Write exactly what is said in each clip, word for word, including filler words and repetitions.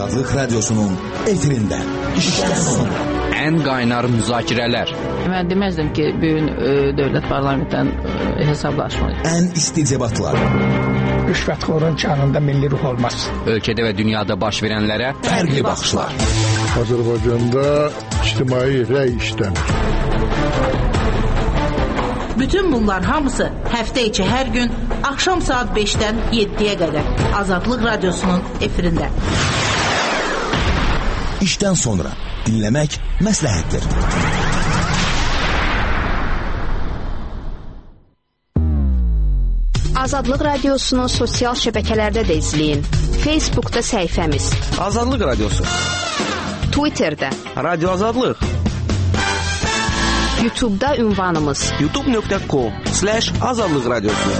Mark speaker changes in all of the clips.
Speaker 1: Azadlıq Radyosu'nun efirinde. İşten sonra.
Speaker 2: En qaynar müzakirələr.
Speaker 3: Mən deməzdim ki, bugün e, dövlət parlamentdən e, hesablaşmayız.
Speaker 1: En isti debatlar.
Speaker 4: Rüşvətxorun canında milli ruh olmaz.
Speaker 2: Ölkədə və dünyada baş verənlərə
Speaker 1: fərqli baxışlar.
Speaker 5: Azərbaycanda ictimai rəy işləmir.
Speaker 6: Bütün bunlar hamısı həftə içi hər gün axşam saat beşdən yeddiyə qədər Azadlıq Radyosu'nun efirində.
Speaker 1: İşten sonra dinlemek məsləhətdir.
Speaker 7: Azadlıq Radyosu'nu sosial şəbəkələrdə də izləyin. Facebook'da səhifəmiz
Speaker 8: Azadlıq Radyosu,
Speaker 7: Twitter'da
Speaker 8: Radyo Azadlıq,
Speaker 7: YouTube'da ünvanımız
Speaker 8: youtube nöqtə com slash azadlıq radyosu.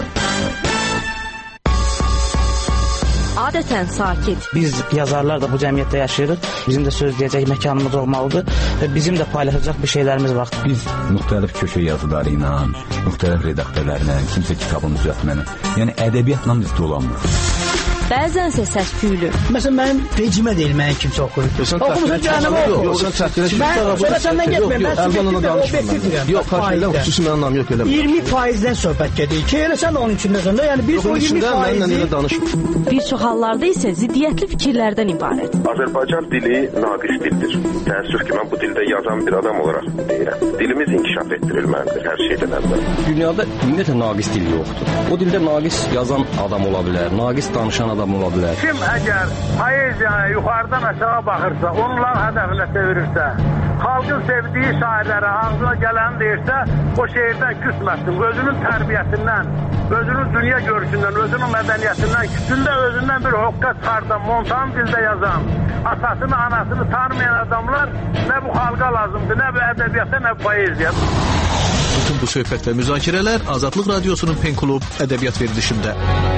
Speaker 7: Adətən sakit.
Speaker 9: Biz yazarlar da bu cəmiyyətdə yaşayırıq. Bizim də söz deyəcək məkanımız olmalıdır və bizim də paylaşacaq bir şeylərimiz var.
Speaker 10: Biz müxtəlif köşə yazıları ilə, müxtəlif redaktörlərlə, kimsə kitabını düzəltməni, yəni ədəbiyyatla biz dolanmırıq.
Speaker 7: Bəzənsə səs-küylü.
Speaker 4: Məsələn, mənim vecimə deyil, mənim kimsə oxuyub. Oxumusun canımı oxuyub. Mən səndən getməyim, mən subyektiv
Speaker 11: yox, xarşıyla xüsusi mənim anlam yox elə.
Speaker 4: iyirmi faizdən söhbət gedir ki, elə sən onun içində sən də, yəni biz o iyirmi faizi...
Speaker 7: Bir çox hallarda isə ziddiyyətli fikirlərdən ibarət.
Speaker 12: Azərbaycan dili naqis dildir. Təəssüf ki, mən bu dildə yazan bir adam olaraq deyirəm. Dilimiz inkişaf etdirilməlidir hər şeydən əvvəl.
Speaker 11: Dünyada ümumiyyətlə naqis dil yoxdur. O dildə naqis yazan adam ola bilər, naqis danışan adam ola bilər.
Speaker 13: Kim əgər poeziyaya yuxarıdan aşağı baxırsa, onlar hədəfinə çevirirsə, xalqın sevdiyi şairlərə ağzına gələni deyirsə, o şeirdən küsməsin. Özünün tərbiyəsindən, özünün dünya görüşündən, özünün mədəniyyətindən, küsündə özündən bir hoqqa çıxardan, montan dildə yazan, atasını, anasını tanımayan adamlar nə bu xalqa lazımdır, nə bu ədəbiyyata, nə bu poeziya.
Speaker 14: Bütün bu söhbət və müzakirələr Azadlıq Radyosu'nun Pen Klub ədəbiyyat verilişində.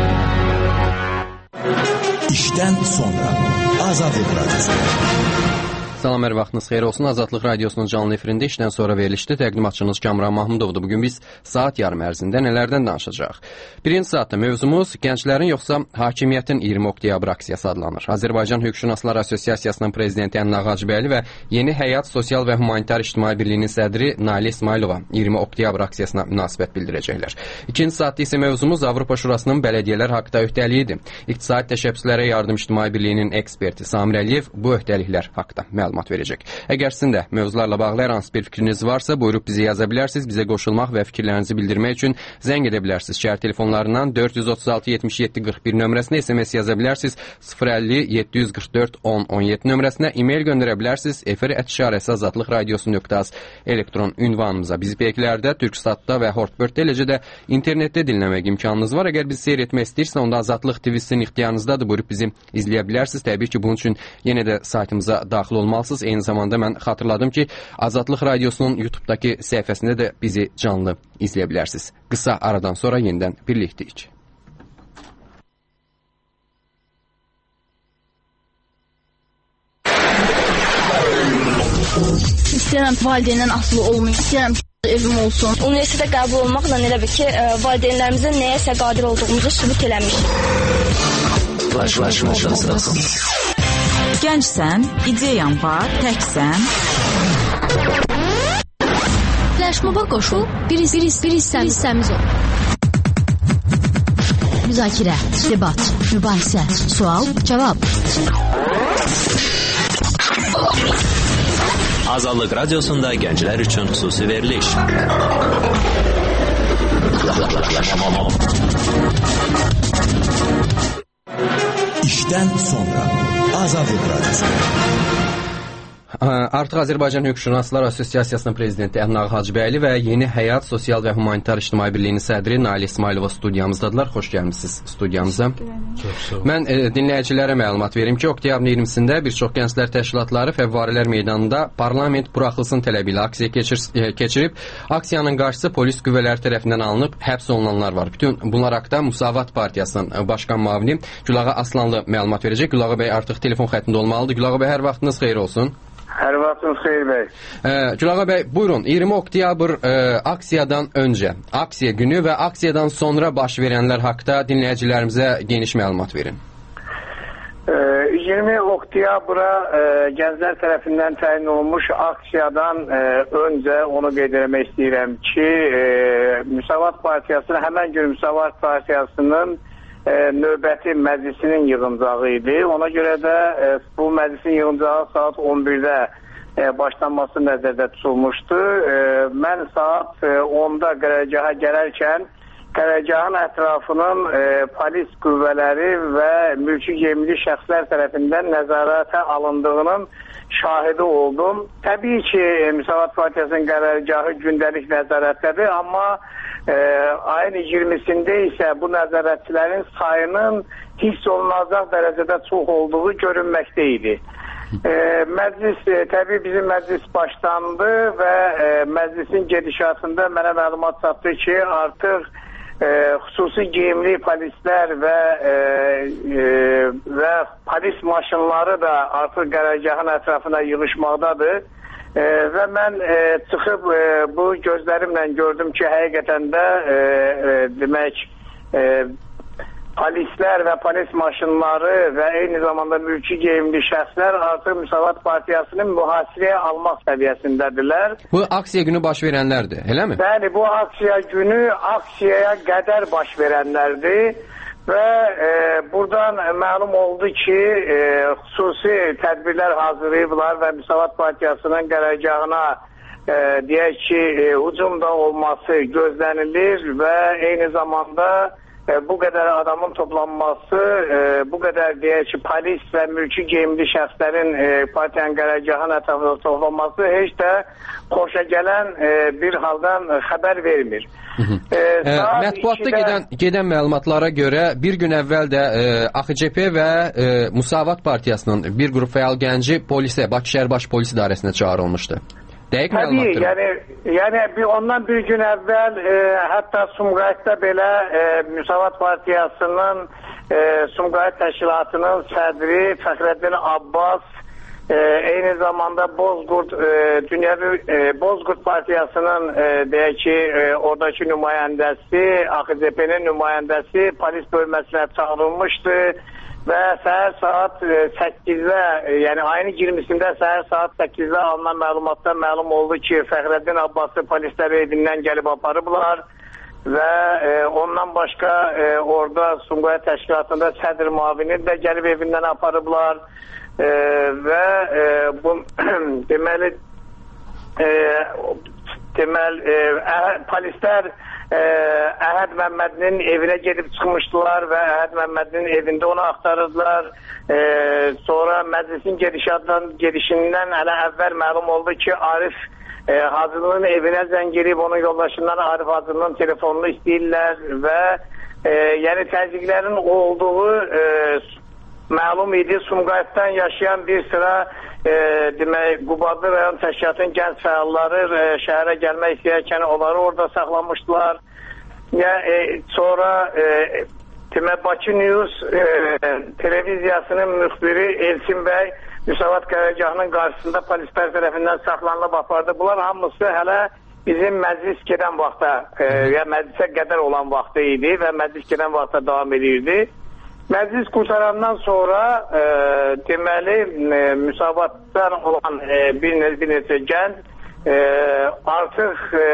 Speaker 1: İşten sonra Azadlıq Radyosu.
Speaker 2: Salam, hər vaxtınız xeyir olsun. Azadlıq Radyosu'nun canlı efirində işdən sonra verilişdi. Təqdimatçınız Kamran Mahmudovdur. Bugün biz saat yarım ərzində nələrdən danışacağıq? Birinci saatda mövzumuz gənclərin yoxsa hakimiyyətin iyirmi oktyabr aksiyası adlanır. Azərbaycan Hüquqşünaslar Assosiasiyasının prezidenti Ənaq Hacıbəyli və Yeni Həyat Sosial və Humanitar İctimai Birliyinin sədri Nail İsmailova iyirmi oktyabr aksiyasına münasibət bildirəcəklər. İkinci saatda isə mövzumuz Avropa Şurasının bələdiyyələr haqqında öhdəliyidir. İqtisadi Təşəbbüslərə Yardım İctimai Birliyinin eksperti Samir Əliyev bu öhdəliklər haqqında məlumat verəcək. Əgər sizin də mövzularla bağlı hər hansı bir fikriniz varsa, buyurub bizə yaza bilərsiniz. Bizə qoşulmaq və fikirlərinizi bildirmək üçün zəng edə bilərsiniz. Şəhər telefonlarından dörd yüz otuz altı yetmiş yeddi qırx bir nömrəsinə S M S yaza bilərsiniz. sıfır əlli yeddi yüz qırx dörd on on yeddi nömrəsinə e-mail göndərə bilərsiniz. efir at işarəsi azadlıq radiosu nöqtə az elektron ünvanımıza. Bizi peykilərdə, Türksatda və Hortbird-də, eləcə də internetdə dinləmək imkanınız var. Əgər bizi seyr etmək istəyirsə, onda Azadlıq T V-sinin ixtiyarınızdadır. Buyurub bizi izləyə bilərsiniz. Təbii ki, bunun üçün yenə də saytımıza daxil olmalısınız. Eyni zamanda mən xatırladım ki, Azadlıq Radyosu'nun YouTube'dakı səhifəsində də bizi canlı izləyə bilərsiniz. Qısa aradan sonra yenidən birliktəyik.
Speaker 15: İstəyirəm valideyndən asılı olmayım. İstəyirəm ki, evim olsun. Universitetə qəbul olmaqla elə bir ki, valideynlərimizin nəyəsə qadir olduğumuzu sübut eləmişik.
Speaker 16: Gəncsən, ideyan var, təksən.
Speaker 17: Flaşmoba qoşul, bir, bir, bir hissəmiz ol. Müzakirə, debat, mübahisə, sual, cavab.
Speaker 18: Azadlıq Radiosunda gənclər üçün xüsusi veriliş.
Speaker 1: İşten sonra Azadlıq Radyosu.
Speaker 2: Artıq Azərbaycan Hüquqşünaslar Assosiasiyasının prezidenti Ənaq Hacıbəyli və Yeni Həyat Sosial və Humanitar İctimai Birliyinin sədri Nail İsmailova studiyamızdadılar. Xoş gəlmişsiniz studiyamıza. Mən e, dinləyicilərə məlumat verim ki, oktyabrın iyirmisində bir çox gənclər təşkilatları Fəvvarələr meydanında parlament buraxılsın tələbi ilə aksiya keçir, e, keçirib. Aksiyanın qarşısı polis qüvvələri tərəfindən alınıb, həbs olunanlar var. Bütün bunlar haqqında Musavat Partiyasının başqan müavini Gülağa Aslanlı məlumat verəcək. Gülağa bəy artıq telefon xəttində olmalıdır. Gülağa bəy, hər vaxtınız xeyir olsun.
Speaker 19: Hər vaxtınız xeyir bəy.
Speaker 2: Ee, Gülağa bəy, buyurun. iyirmi oktyabr e, aksiyadan öncə, aksiya günü və aksiyadan sonra baş verənlər haqqında dinləyicilərimizə geniş məlumat verin.
Speaker 19: Ee, iyirmi oktyabra e, gənclər tərəfindən təyin olunmuş aksiyadan e, öncə onu qeyd etmək istəyirəm ki, e, Müsavat Partiyasının, həmən gün Müsavat Partiyasının e, növbəti məclisinin yığıncağı idi. Ona görə də e, bu məclisin yığıncağı saat on birdə e, başlanması nəzərdə tutulmuşdu. E, mən saat e, onda qərargaha gələrkən qərargahın ətrafının e, polis qüvvələri və mülki geyimli şəxslər tərəfindən nəzarətə alındığının şahidi oldum. Təbii ki, Müsavat Partiyasının qərargahı gündəlik nəzarətdədir, amma e, ayın iyirmisində isə bu nəzarətçilərin sayının hiss olunacaq dərəcədə çox olduğu görünməkdə idi. E, məclis, e, təbii bizim məclis başlandı və e, məclisin gedişatında mənə məlumat çatdı ki, artıq E, xüsusi geyimli polislər və e, e, və polis maşınları da artıq qərargahın ətrafına yığışmaqdadır. E, və mən e, çıxıb e, bu gözlərimlə gördüm ki, həqiqətən də e, e, demək e, polislər və polis maşınları və eyni zamanda mülki geyimli şəxslər artıq Müsavat Partiyasının mühasirəyə almaq səviyyəsindədirlər.
Speaker 2: Bu aksiya günü baş verənlərdir, elə mi?
Speaker 19: Bəli, bu aksiya günü aksiyaya qədər baş verənlərdir və e, buradan məlum oldu ki, e, xüsusi tədbirlər hazırlayıblar və Müsavat Partiyasının qərargahına e, deyək ki, e, hücumda olması gözlənilir və eyni zamanda E, bu qədər adamın toplanması, e, bu qədər deyək ki, polis və mülki geyimli şəxslərin e, partiyanın qərargahının ətrafında toplanması heç də xoşa gələn e, bir haldan xəbər vermir.
Speaker 2: Hı -hı. E, e, mətbuatda ikidə... gedən, gedən məlumatlara görə bir gün əvvəl də e, A X C P və e, Müsavat Partiyasının bir qrup fəal gənci polisə, Bakı şəhər baş polis idarəsinə çağırılmışdı. Dəqiq məlumatdır.
Speaker 19: Yəni, yəni bir, ondan bir gün əvvəl e, hətta Sumqayıtda belə e, Müsavat Partiyasının e, Sumqayıt Təşkilatının sədri Fəxrəddin Abbas e, eyni zamanda Bozqurd e, Dünyəvi e, Bozqurd Partiyasının e, deyək ki, e, oradakı nümayəndəsi, A X C P-nin nümayəndəsi polis bölməsinə çağırılmışdı. Və səhər saat səkkizdə, yəni ayın iyirmisində səhər saat səkkizdə alınan məlumatdan məlum oldu ki, Fəxrəddin Abbası polislər evindən gəlib aparıblar və e, ondan başqa e, orada Sumqayıt Təşkilatında sədr müavini də gəlib evindən aparıblar e, və e, bu deməli e, deməli e, polislər Ə, Əhəd Məmmədinin evinə gedib çıxmışdılar və Əhəd Məmmədinin evində onu axtarırdılar. Ə, sonra məclisin gedişatdan, gedişindən hələ əvvəl məlum oldu ki, Arif ə, Hacılının evinə zəng girib onun yoldaşından Arif Hacılının telefonunu istəyirlər və ə, yəni təzyiqlərin olduğu ə, məlum idi. Sumqayıtdan yaşayan bir sıra e, demək, Qubadlı rayon təşkilatının gənc fəalları e, şəhərə gəlmək istəyərkən onları orada saxlamışdılar. Ya, e, sonra e, demək, Bakı News e, televiziyasının müxbiri Elçin bəy Müsavat qərargahının qarşısında polislər tərəfindən saxlanılıb apardı. Bunlar hamısı hələ bizim məclis gedən vaxta, e, ya məclisə qədər olan vaxtı idi və məclis gedən vaxta davam edirdi. Məclis qurtarandan sonra e, deməli e, müsavatdan olan e, bir, bir neçə gənc e, artıq e,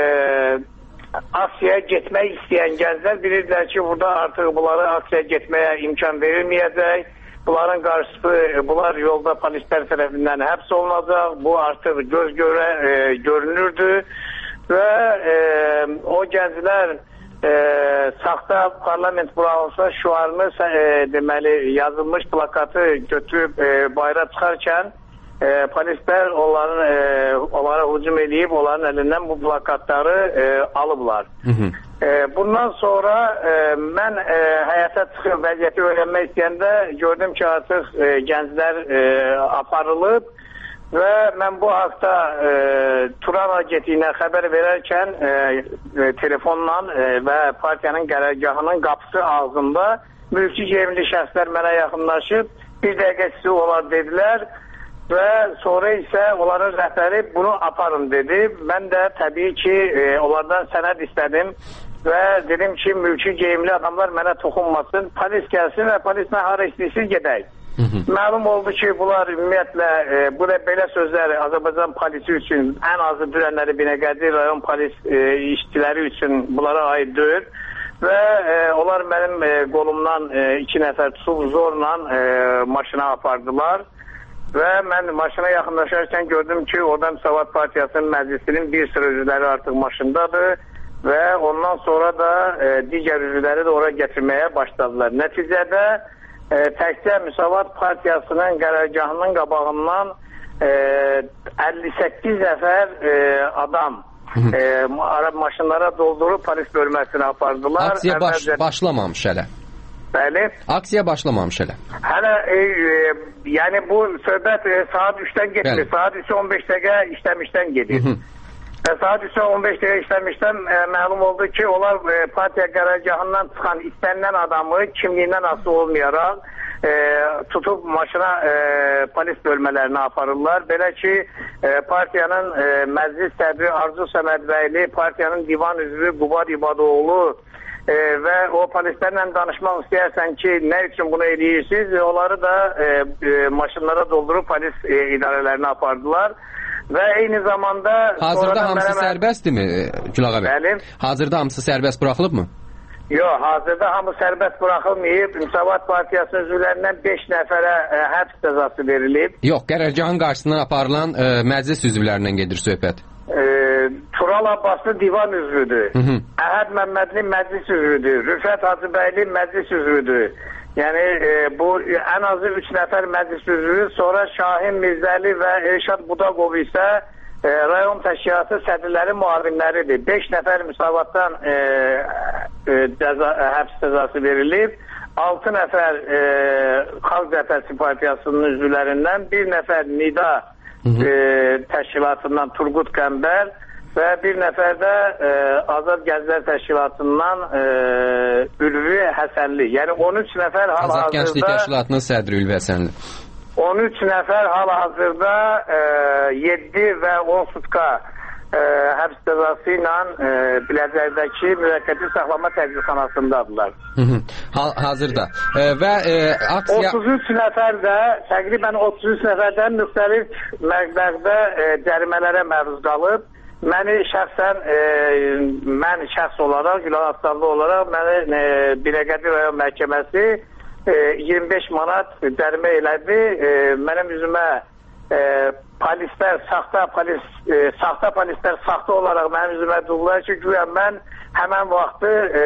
Speaker 19: aksiyaya getmək istəyən gənclər bilirlər ki, burada artıq bunları aksiyaya getməyə imkan verilməyəcək. Bunların qarşısı, bunlar yolda polislər tərəfindən həbs olunacaq. Bu artıq göz görə e, görünürdü və e, o gənclər E, saxta parlament burasına şuarını e, deməli yazılmış plakatı götürüb e, bayra çıxarkən e, polislər onların e, onlara hücum edib onların əlindən bu plakatları e, alıblar. Hı -hı. E, bundan sonra e, mən e, həyata çıxıb vəziyyəti öyrənmək istəyəndə gördüm ki, artıq e, gənclər e, aparılıb. Və mən bu haqda e, Turan agentliyinə xəbər verərkən e, e, telefonla e, və partiyanın qərargahının qapısı ağzında mülki geyimli şəxslər mənə yaxınlaşıb bir dəqiqə sizi olar dedilər və sonra isə onların rəhbəri bunu aparın dedi. Mən də təbii ki e, onlardan sənəd istədim və dedim ki, mülki geyimli adamlar mənə toxunmasın, polis gəlsin və polislə hara istəyirsiniz gedək. Məlum oldu ki, bunlar ümumiyyətlə, e, bu da belə sözlər Azərbaycan polisi üçün, ən azı dünənləri Binəqədi rayon polis e, işçiləri üçün bunlara aid deyil. Və e, onlar mənim e, qolumdan e, iki nəfər tutub zorla e, maşına apardılar. Və mən maşına yaxınlaşarkən gördüm ki, orada Müsavat Partiyasının məclisinin bir sıra üzvləri artıq maşındadır. Və ondan sonra da e, digər üzvləri də oraya gətirməyə başladılar. Nəticədə e, təkcə Müsavat Partiyasının qərargahının qabağından e, əlli səkkiz nəfər e, adam e, Arab maşınlara doldurub polis bölməsinə apardılar.
Speaker 2: Aksiya baş, Əvvəlcə... başlamamış hələ.
Speaker 19: Bəli.
Speaker 2: Aksiya başlamamış hələ.
Speaker 19: Hələ e, e, yəni bu söhbət e, saat üçdən getmir. Saat üç on beş dəqiqə işləmişdən gedir. Hı -hı. Saat üç on beş dəqiqə işləmişdən e, məlum oldu ki, onlar e, partiya qərargahından çıxan istənilən adamı kimliyindən asılı olmayaraq e, tutub maşına e, polis bölmələrinə aparırlar. Belə ki, e, partiyanın e, məclis sədri Arzu Səmədbəyli, partiyanın divan üzvü Qubad İbadoğlu e, və o polislərlə danışmaq istəyərsən ki, nə üçün bunu edirsiniz, onları da e, e, maşınlara doldurub polis e, idarələrinə apardılar. Və eyni zamanda...
Speaker 2: Hazırda hamısı mənə... sərbəstdirmi Gülağa bəy?
Speaker 19: Bəli.
Speaker 2: Hazırda hamısı sərbəst buraxılıbmı?
Speaker 19: Yox, hazırda hamı sərbəst buraxılmayıb. Müsavat Partiyasının üzvlərindən beş nəfərə ə, həbs cəzası verilib.
Speaker 2: Yox, qərargahın qarşısından aparılan ə, məclis üzvlərindən gedir söhbət.
Speaker 19: E, Tural Abbaslı divan üzvüdür. Hı -hı. Əhəd Məmmədli məclis üzvüdür. Rüfət Hacıbəyli məclis üzvüdür. Yəni e, bu ən azı üç nəfər məclis üzvü, sonra Şahin Mirzəli və Elşad Budaqov isə e, rayon təşkilatı sədrləri müavinləridir. beş nəfər Müsavatdan e, e, cəza, e, həbs cəzası verilib. altı nəfər e, Xalq Cəbhəsi Partiyasının üzvlərindən, bir nəfər Nida e, təşkilatından Turqut Qəmbər və bir nəfər də e, Azad Gənclər Təşkilatından e, Ülvi Həsənli. Yəni on üç nəfər hal-hazırda...
Speaker 2: Azad Gənclik Təşkilatının sədri Ülvi Həsənli.
Speaker 19: on üç nəfər hal-hazırda e, yeddi və on sutka e, həbs cəzası ilə e, Biləcərdəki müvəqqəti saxlama tədbirxanasındadırlar.
Speaker 2: Ha, hazırda. E, və e, aksiya...
Speaker 19: otuz üç nəfər də, təqribən otuz üç nəfərdən müxtəlif məqbərdə e, cərimələrə məruz qalıb. Məni şəxsən, e, mən şəxs olaraq, Gülah Aslanlı olaraq məni e, Binəqədi rayon məhkəməsi e, iyirmi beş manat cərimə elədi. E, mənim üzümə e, polislər, saxta polis, e, saxta polislər saxta olaraq mənim üzümə durdular ki, güya mən həmən vaxtı e,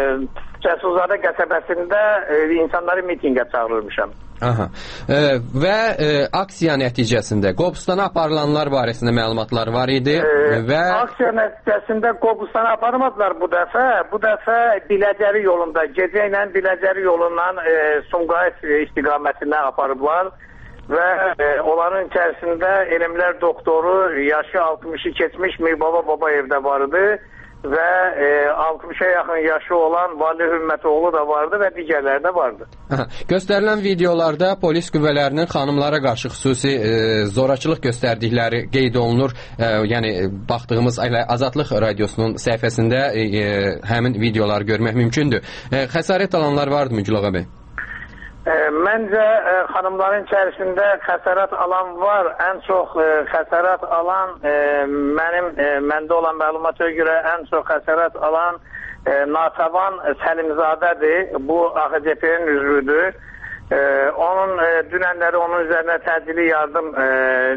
Speaker 19: Cəsuzade qəsəbəsində e, insanları mitingə çağırırmışam.
Speaker 2: Aha. E, və e, aksiya nəticəsində Qobustana aparılanlar barəsində məlumatlar var idi
Speaker 19: e,
Speaker 2: və...
Speaker 19: Aksiya nəticəsində Qobustana aparmadılar bu dəfə. Bu dəfə Biləcəri yolunda, gecə ilə Biləcəri yolundan e, Sumqayıt istiqamətindən aparıblar və e, onların içərisində elmlər doktoru, yaşı altmışı keçmiş Mirbaba Babayevdə vardı və e, altmışa yaxın yaşı olan Vali Hürmətoğlu da vardı və digərləri də vardı.
Speaker 2: Aha. Göstərilən videolarda polis qüvvələrinin xanımlara qarşı xüsusi e, zorakılıq göstərdikləri qeyd olunur. E, yəni baxdığımız Azadlıq radiosunun səhifəsində e, e, həmin videoları görmək mümkündür. E, xəsarət alanlar vardımı Gülağa bəy?
Speaker 19: E, məncə e, xanımların içərisində xəsarət alan var. Ən çox e, xəsarət alan e, mənim e, məndə olan məlumata görə ən çox xəsarət alan e, Natəvan Səlimzadədir. Bu A X C P-nin üzvüdür. E, onun e, dünənləri onun üzərinə təcili yardım e,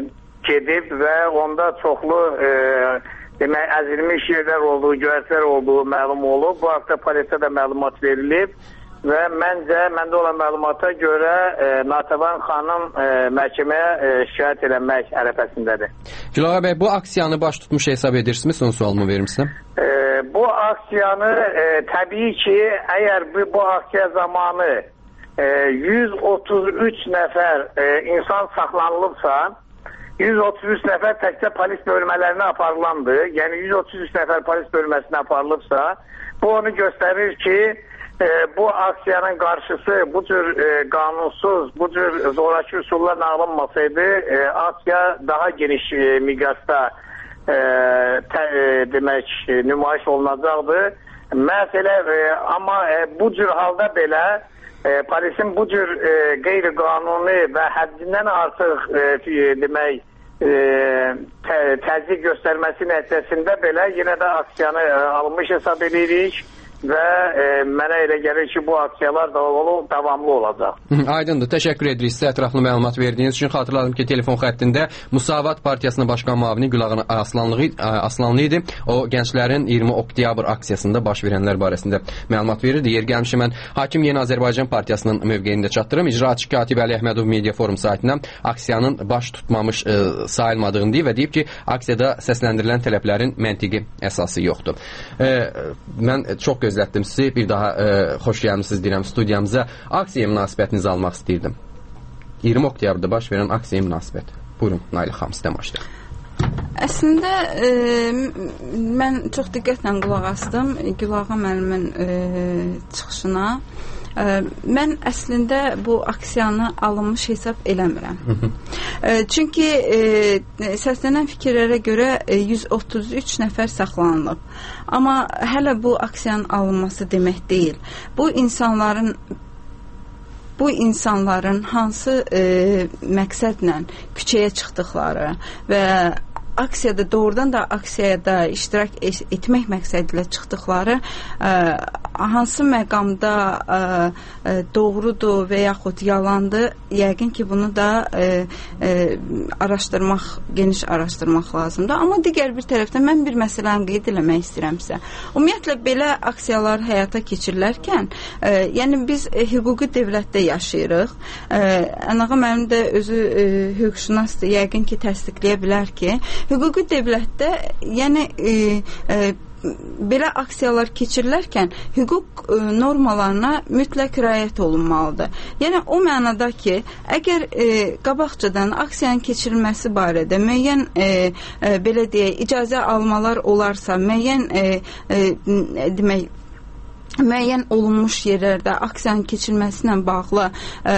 Speaker 19: gedib və onda çoxlu e, demək əzilmiş yerlər olduğu, göyərtilər olduğu məlum olub. Bu haqda polisə də məlumat verilib. Və məncə, məndə olan məlumata görə e, Natəvan xanım e, məhkəməyə e, şikayət eləmək ərəfəsindədir.
Speaker 2: Gülağa bəy, bu aksiyanı baş tutmuş hesab edirsiniz? Son sualımı verir misin?
Speaker 19: E, bu aksiyanı e, təbii ki, əgər bu, bu aksiya zamanı e, yüz otuz üç nəfər e, insan saxlanılıbsa, yüz otuz üç nəfər təkcə polis bölmələrinə aparılandı. Yəni yüz otuz üç nəfər polis bölməsinə aparılıbsa, bu onu göstərir ki, E, bu aksiyanın qarşısı bu cür e, qanunsuz, bu cür zoraki üsullarla alınmasaydı e, aksiya daha geniş e, miqyasda e, tə, e, demək nümayiş olunacaqdı. Məsələ e, amma e, bu cür halda belə e, polisin bu cür e, qeyri-qanuni və həddindən artıq e, demək e, tə, təzyiq göstərməsi nəticəsində belə yenə də aksiyanı e, alınmış hesab edirik. Və e, mənə elə gəlir ki, bu aksiyalar da davamlı olacaq.
Speaker 2: Aydındır. Təşəkkür edirik sizə ətraflı məlumat verdiyiniz üçün. Xatırladım ki, telefon xəttində Müsavat Partiyasının başqan müavini Gülağan Aslanlı, Aslanlı idi. O, gənclərin iyirmi oktyabr aksiyasında baş verənlər barəsində məlumat verirdi. Yer gəlmişə mən Hakim Yeni Azərbaycan Partiyasının mövqeyində çatdırım. İcraçı Katib Əli Əhmədov Media Forum saytindən aksiyanın baş tutmamış e, sayılmadığını deyib və deyib ki, aksiyada səsləndirilən tələblərin məntiqi əsası yoxdur. E, mən çox gözlətdim sizi. Bir daha e, xoş gəlmişsiniz deyirəm studiyamıza. Aksiyaya münasibətinizi almaq istəyirdim. iyirmi oktyabrda baş verən aksiyaya münasibət. Buyurun, Nailə xanım, sizdən başlayaq.
Speaker 20: Əslində e, mən çox diqqətlə qulaq asdım Gülağa müəllimin e, çıxışına. E, mən əslində bu aksiyanı alınmış hesab eləmirəm. e, çünki e, səslənən fikirlərə görə e, yüz otuz üç nəfər saxlanılıb. Amma hələ bu aksiyanın alınması demək deyil. Bu insanların bu insanların hansı e, məqsədlə küçəyə çıxdıqları və aksiyada doğrudan da aksiyada iştirak etmək məqsədilə çıxdıqları ə, hansı məqamda ə, ə, doğrudur və yaxud yalandır, yəqin ki bunu da ə, ə, araşdırmaq, geniş araşdırmaq lazımdır. Amma digər bir tərəfdən mən bir məsələni qeyd eləmək istəyirəmsə. Ümumiyyətlə belə aksiyalar həyata keçirilərkən, ə, yəni biz ə, hüquqi dövlətdə yaşayırıq. Ənağa mənim də özü ə, hüquqşünasdır, yəqin ki təsdiqləyə bilər ki, hüquqi dövlətdə, yəni e, e, belə aksiyalar keçirilərkən hüquq e, normalarına mütləq riayət olunmalıdır. Yəni o mənada ki, əgər e, qabaqcadan aksiyanın keçirilməsi barədə müəyyən e, e, belə deyək, icazə almalar olarsa, müəyyən e, e, demək müəyyən olunmuş yerlərdə aksiyanın keçirilməsi ilə bağlı e,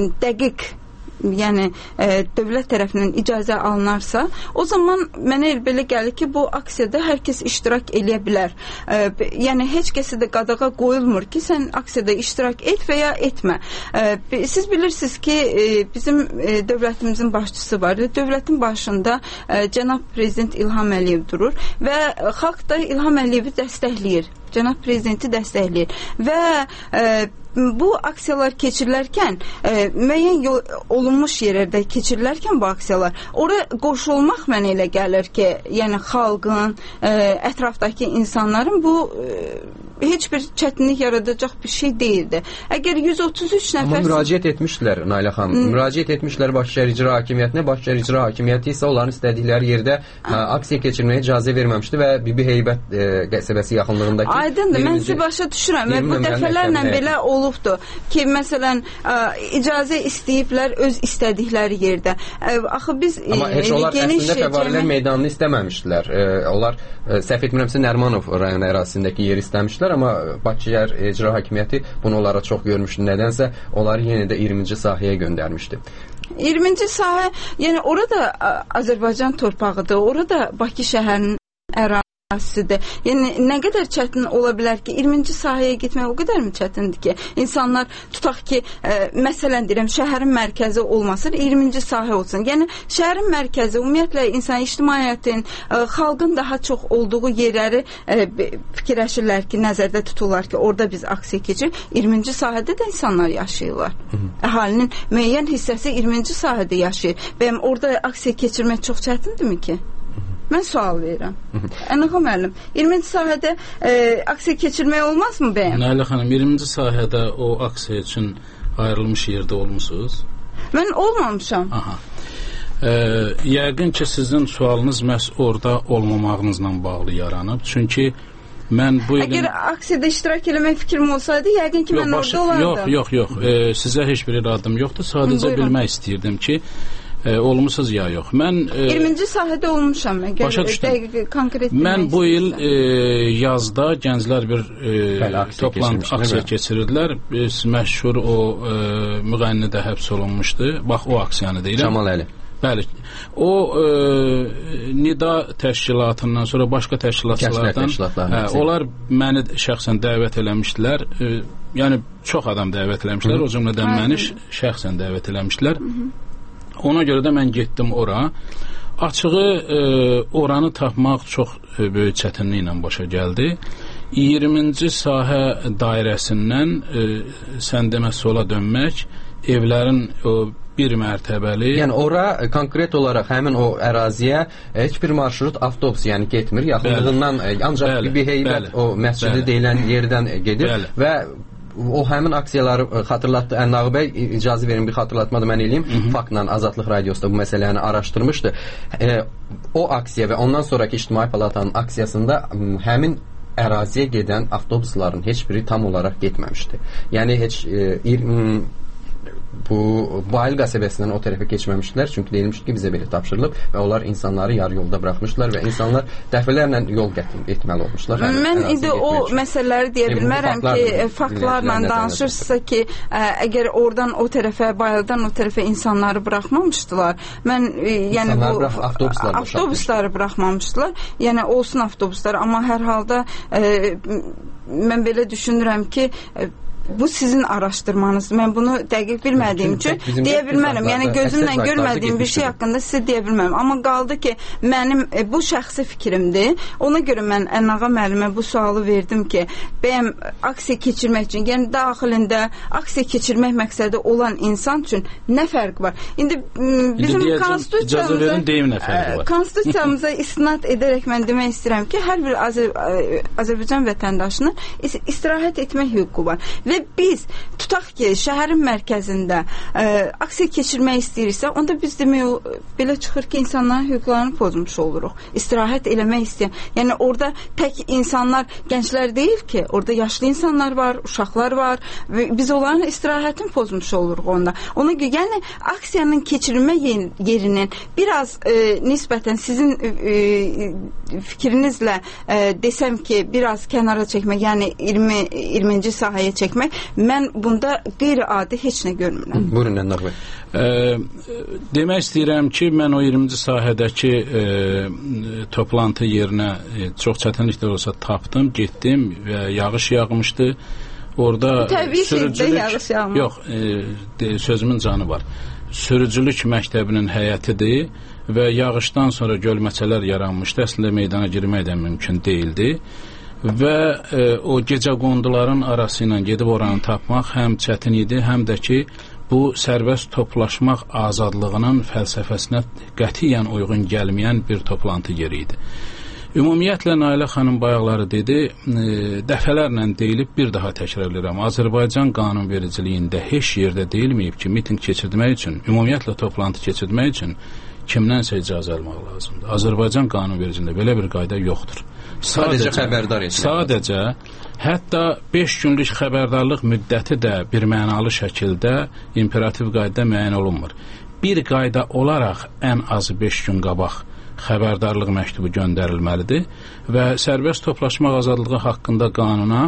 Speaker 20: dəqiq yəni e, dövlət tərəfindən icazə alınarsa, o zaman mənə elə belə gəlir ki, bu aksiyada hər kəs iştirak eləyə bilər. E, yəni heç kəsə də qadağa qoyulmur ki, sən aksiyada iştirak et və ya etmə. E, siz bilirsiniz ki, e, bizim e, dövlətimizin başçısı var. Dövlətin başında e, cənab prezident İlham Əliyev durur və xalq da İlham Əliyevi dəstəkləyir. Cənab prezidenti dəstəkləyir və e, bu aksiyalar keçirilərkən e, müəyyən yol, olunmuş yerlərdə keçirilərkən bu aksiyalar ora qoşulmaq mənə elə gəlir ki, yəni xalqın, e, ətrafdakı insanların bu e, heç bir çətinlik yaradacaq bir şey deyildi. Əgər yüz otuz üç nəfər...
Speaker 2: Amma müraciət etmişdilər Nailə xanım. Hmm. Müraciət etmişlər Bakışəhər İcra Hakimiyyətinə. Bakışəhər İcra Hakimiyyəti isə onların istədikləri yerdə a, aksiya keçirməyə icazə verməmişdi və Bibi Heybət e, qəsəbəsi yaxınlığındakı...
Speaker 20: Aydındır, mən sizi başa düşürəm və bu dəfələrlə belə olubdur ki, məsələn, ə, icazə istəyiblər öz istədikləri yerdə. Ə, axı biz...
Speaker 2: Amma heç onlar əslində Fəvvarilər meydanını istəməmişdilər. E, onlar, e, səhv etmirəmsə, Nərmanov rayon ərazisindəki yeri istəmişlər, amma Bakışəhər İcra Hakimiyyəti bunu onlara çox görmüşdü. Nədənsə onları yenə də iyirminci sahəyə göndərmişdi.
Speaker 20: iyirminci sahə, yəni orada Azərbaycan torpağıdır, orada Bakı şəhərinin ərazisidir. Yəni nə qədər çətin ola bilər ki, iyirminci sahəyə getmək o qədər mi çətindir ki, insanlar tutaq ki, ə, məsələn deyirəm, şəhərin mərkəzi olmasın, iyirminci sahə olsun. Yəni şəhərin mərkəzi ümumiyyətlə insan ictimaiyyətin, ə, xalqın daha çox olduğu yerləri ə, fikirləşirlər ki, nəzərdə tuturlar ki, orada biz aksiya keçirik. iyirminci sahədə də insanlar yaşayırlar. Əhalinin müəyyən hissəsi iyirminci sahədə yaşayır. Bəyəm orada aksiya keçirmək çox çətindirmi ki? Mən sual verirəm. Ənağa müəllim, iyirminci sahədə e, aksiya keçirmək olmazmı bəyəm?
Speaker 21: Nailə xanım, iyirminci sahədə o aksiya üçün ayrılmış yerdə olmusunuz?
Speaker 20: Mən olmamışam.
Speaker 21: Aha. E, yəqin ki, sizin sualınız məhz orada olmamağınızla bağlı yaranıb. Çünki mən bu ilin...
Speaker 20: Əgər aksiyada iştirak eləmək fikrim olsaydı, yəqin ki, mən
Speaker 21: başı...
Speaker 20: orada olardım.
Speaker 21: Yox, yox, yox. E, sizə heç bir iradım yoxdur. Sadəcə Buyurun. bilmək istəyirdim ki, E, olmuşsuz ya yox. Mən e,
Speaker 20: iyirminci sahədə olmuşam.
Speaker 21: Başa düşdüm.
Speaker 20: Konkret
Speaker 21: mən bu il e, yazda gənclər bir e, Bəli, toplantı aksiya keçirirdilər. Biz məşhur o e, müğənni də həbs olunmuşdu. Bax o aksiyanı deyirəm.
Speaker 2: Camal Əli.
Speaker 21: Bəli. O e, Nida təşkilatından sonra başqa təşkilatçılardan hə, onlar məni şəxsən dəvət eləmişdilər. E, yəni çox adam dəvət eləmişdilər. Hı. O cümlədən məni şəxsən dəvət eləmişdilər. Hı -hı. Ona görə də mən getdim ora. Açığı e, oranı tapmaq çox e, böyük çətinliklə başa gəldi. iyirminci sahə dairəsindən e, sən demə sola dönmək, evlərin o bir mərtəbəli.
Speaker 2: Yəni ora konkret olaraq həmin o əraziyə heç bir marşrut avtobus yəni getmir. Yaxınlığından bəli, ancaq bəli, bir heybət bəli, o məscidi bəli, deyilən yerdən gedir bəli. Və o həmin aksiyaları xatırlatdı. Ənnağı bəy icazə verin bir xatırlatma da mən eləyim. Faktla Azadlıq Radiosu da bu məsələni araşdırmışdı. E, o aksiya və ondan sonraki İctimai Palatanın aksiyasında həmin əraziyə gedən avtobusların heç biri tam olaraq getməmişdi. Yəni heç e, bu Bayıl qəsəbəsindən o tərəfə keçməmişdilər. Çünki deyilmişdi ki, bizə belə tapşırılıb və onlar insanları yarı yolda buraxmışlar və insanlar dəfələrlə yol etməli olmuşlar.
Speaker 20: Mən indi o məsələləri deyə bilmərəm ki, faktlarla danışırsınızsa ki, ə, əgər oradan o tərəfə, Bayıldan o tərəfə insanları buraxmamışdılar. Mən e, yəni bu
Speaker 2: bırax, avtobusları,
Speaker 20: avtobusları buraxmamışdılar. Yəni olsun avtobuslar, amma hər halda e, mən belə düşünürəm ki, e, bu sizin araşdırmanız. Mən bunu dəqiq bilmədiyim üçün deyə bilmərəm. Yəni gözümlə görmədiyim bir şey haqqında sizə deyə bilmərəm. Amma qaldı ki, mənim e, bu şəxsi fikrimdir. Ona görə mən Ənnağa müəllimə bu sualı verdim ki, bəyəm aksiya keçirmək üçün, yəni daxilində aksiya keçirmək məqsədi olan insan üçün nə fərq var? İndi bizim konstitusiyamıza konstitusiyamıza istinad edərək mən demək istəyirəm ki, hər bir Azər Azərbaycan vətəndaşının istirahət etmək hüququ var. Və biz tutaq ki, şəhərin mərkəzində ə, aksiya keçirmək istəyiriksə, onda biz demək belə çıxır ki, insanların hüquqlarını pozmuş oluruq. İstirahət eləmək istəyən. Yəni orada tək insanlar, gənclər deyil ki, orada yaşlı insanlar var, uşaqlar var və biz onların istirahətini pozmuş oluruq onda. Ona görə, yəni aksiyanın keçirilmə yerinin biraz e, nisbətən sizin e, fikrinizlə e, desəm ki, biraz kənara çəkmək, yəni iyirmi iyirminci sahəyə çəkmək, mən bunda qeyri-adi heç nə görmürəm.
Speaker 2: Buyurun, Ənnağı bəy.
Speaker 21: E, demək istəyirəm ki, mən o iyirminci sahədəki e, toplantı yerinə e, çox çətinliklə olsa tapdım, getdim və yağış yağmışdı. Orada
Speaker 20: təbii
Speaker 21: sürücülük,
Speaker 20: yağış yağmış.
Speaker 21: Yox, e, de, sözümün canı var. Sürücülük məktəbinin həyətidir və yağışdan sonra gölməçələr yaranmışdı. Əslində meydana girmək də mümkün deyildi. Və e, o gecə qonduların arası ilə gedib oranı tapmaq həm çətin idi, həm də ki, bu sərbəst toplaşmaq azadlığının fəlsəfəsinə qətiyyən uyğun gəlməyən bir toplantı yeri idi. Ümumiyyətlə Nailə xanım bayaqları dedi, e, dəfələrlə deyilib bir daha təkrar edirəm. Azərbaycan qanunvericiliyində heç yerdə deyilməyib ki, miting keçirmək üçün, ümumiyyətlə toplantı keçirmək üçün kimdənsə icazə almaq lazımdır. Azərbaycan qanunvericiliyində belə bir qayda yoxdur.
Speaker 2: Sadəcə, sadəcə xəbərdar etmək.
Speaker 21: Sadəcə, hətta beş günlük xəbərdarlıq müddəti də bir mənalı şəkildə imperativ qayda müəyyən olunmur. Bir qayda olaraq ən azı beş gün qabaq xəbərdarlıq məktubu göndərilməlidir və sərbəst toplaşmaq azadlığı haqqında qanuna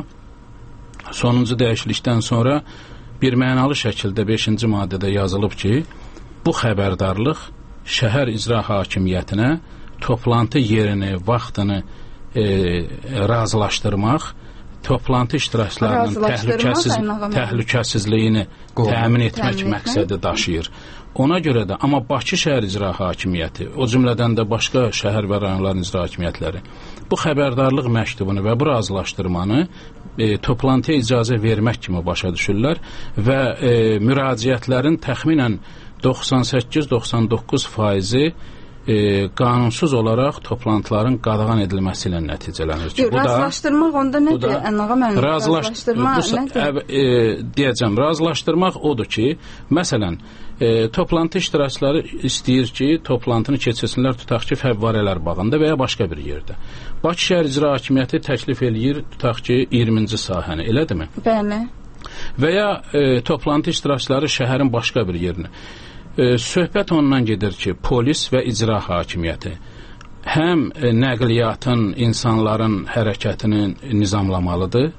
Speaker 21: sonuncu dəyişiklikdən sonra bir mənalı şəkildə beşinci maddədə yazılıb ki, bu xəbərdarlıq şəhər icra hakimiyyətinə toplantı yerini, vaxtını e, razılaşdırmaq, toplantı iştirakçılarının təhlükəsiz, təhlükəsizliyini təmin etmək məqsədi daşıyır. Ona görə də, amma Bakı şəhər icra hakimiyyəti, o cümlədən də başqa şəhər və rayonların icra hakimiyyətləri bu xəbərdarlıq məktubunu və bu razılaşdırmanı e, toplantıya icazə vermək kimi başa düşürlər və e, müraciətlərin təxminən doxsan səkkiz doxsan doqquz faizi e, qanunsuz olaraq toplantıların qadağan edilməsi ilə nəticələnir ki,
Speaker 20: bu razılaşdırmaq onda nədir? Ənnağa müəllim,
Speaker 21: razılaşdırmaq nədir? E, deyəcəm, razılaşdırmaq odur ki, məsələn, e, toplantı iştirakçıları istəyir ki, toplantını keçirsinlər, tutaq ki, fəvvarələr bağında və ya başqa bir yerdə. Bakı şəhər icra hakimiyyəti təklif eləyir, tutaq ki, iyirminci sahəni, elədirmi?
Speaker 20: Bəli.
Speaker 21: Və ya e, toplantı iştirakçıları şəhərin başqa bir yerinə. E, söhbət ondan gedir ki, polis və icra hakimiyyəti həm e, nəqliyyatın, insanların hərəkətini nizamlamalıdır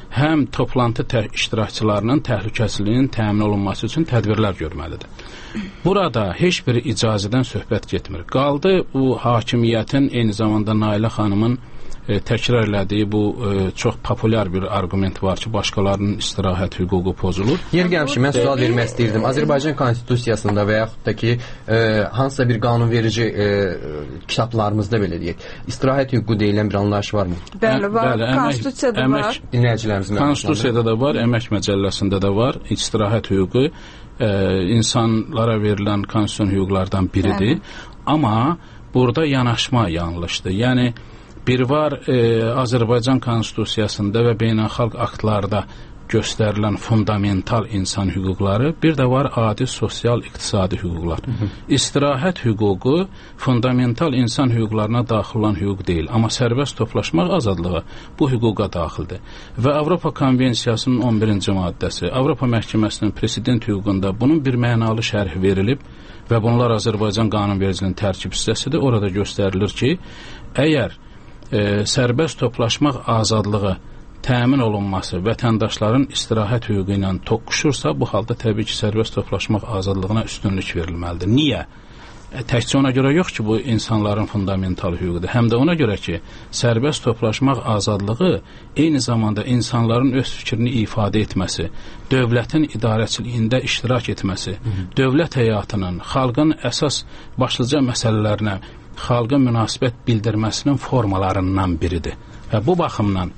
Speaker 21: həm toplantı tə iştirakçılarının təhlükəsizliyinin təmin olunması üçün tədbirlər görməlidir. Burada heç bir icazədən söhbət getmir. Qaldı bu hakimiyyətin, eyni zamanda Nailə xanımın e, təkrar elədiyi bu e, çox populyar bir arqument var ki, başqalarının istirahət hüququ pozulur.
Speaker 2: Yer gəlmişim, mən sual vermək istəyirdim. Azərbaycan konstitusiyasında və yaxud da ki, e, hansısa bir qanunverici e, kitablarımızda belə deyək, istirahət hüququ deyilən bir anlayış varmı?
Speaker 20: Bəli, var. Bəli, konstitusiyada
Speaker 21: əmək,
Speaker 20: var.
Speaker 2: Dinləyicilərimizin
Speaker 21: konstitusiyada da var, əmək məcəlləsində də var. İstirahət hüququ e, insanlara verilən konstitusiyon hüquqlardan biridir. Bəli. Amma burada yanaşma yanlışdır. Yəni bir var e, Azərbaycan konstitusiyasında və beynəlxalq aktlarda göstərilən fundamental insan hüquqları, bir də var adi sosial iqtisadi hüquqlar. Hı -hı. İstirahət hüququ fundamental insan hüquqlarına daxil olan hüquq deyil, amma sərbəst toplaşmaq azadlığı bu hüquqa daxildir. Və Avropa Konvensiyasının on birinci maddəsi, Avropa Məhkəməsinin president hüququnda bunun bir mənalı şərhi verilib və bunlar Azərbaycan qanunvericiliyinin tərkib hissəsidir. Orada göstərilir ki, əgər e, sərbəst toplaşmaq azadlığı təmin olunması vətəndaşların istirahət hüququ ilə toqquşursa, bu halda təbii ki, sərbəst toplaşmaq azadlığına üstünlük verilməlidir. Niyə? E, təkcə ona görə yox ki, bu insanların fundamental hüququdur. Həm də ona görə ki, sərbəst toplaşmaq azadlığı eyni zamanda insanların öz fikrini ifadə etməsi, dövlətin idarəçiliyində iştirak etməsi, Hı -hı. dövlət həyatının, xalqın əsas başlıca məsələlərinə xalqa münasibət bildirməsinin formalarından biridir. Və bu baxımdan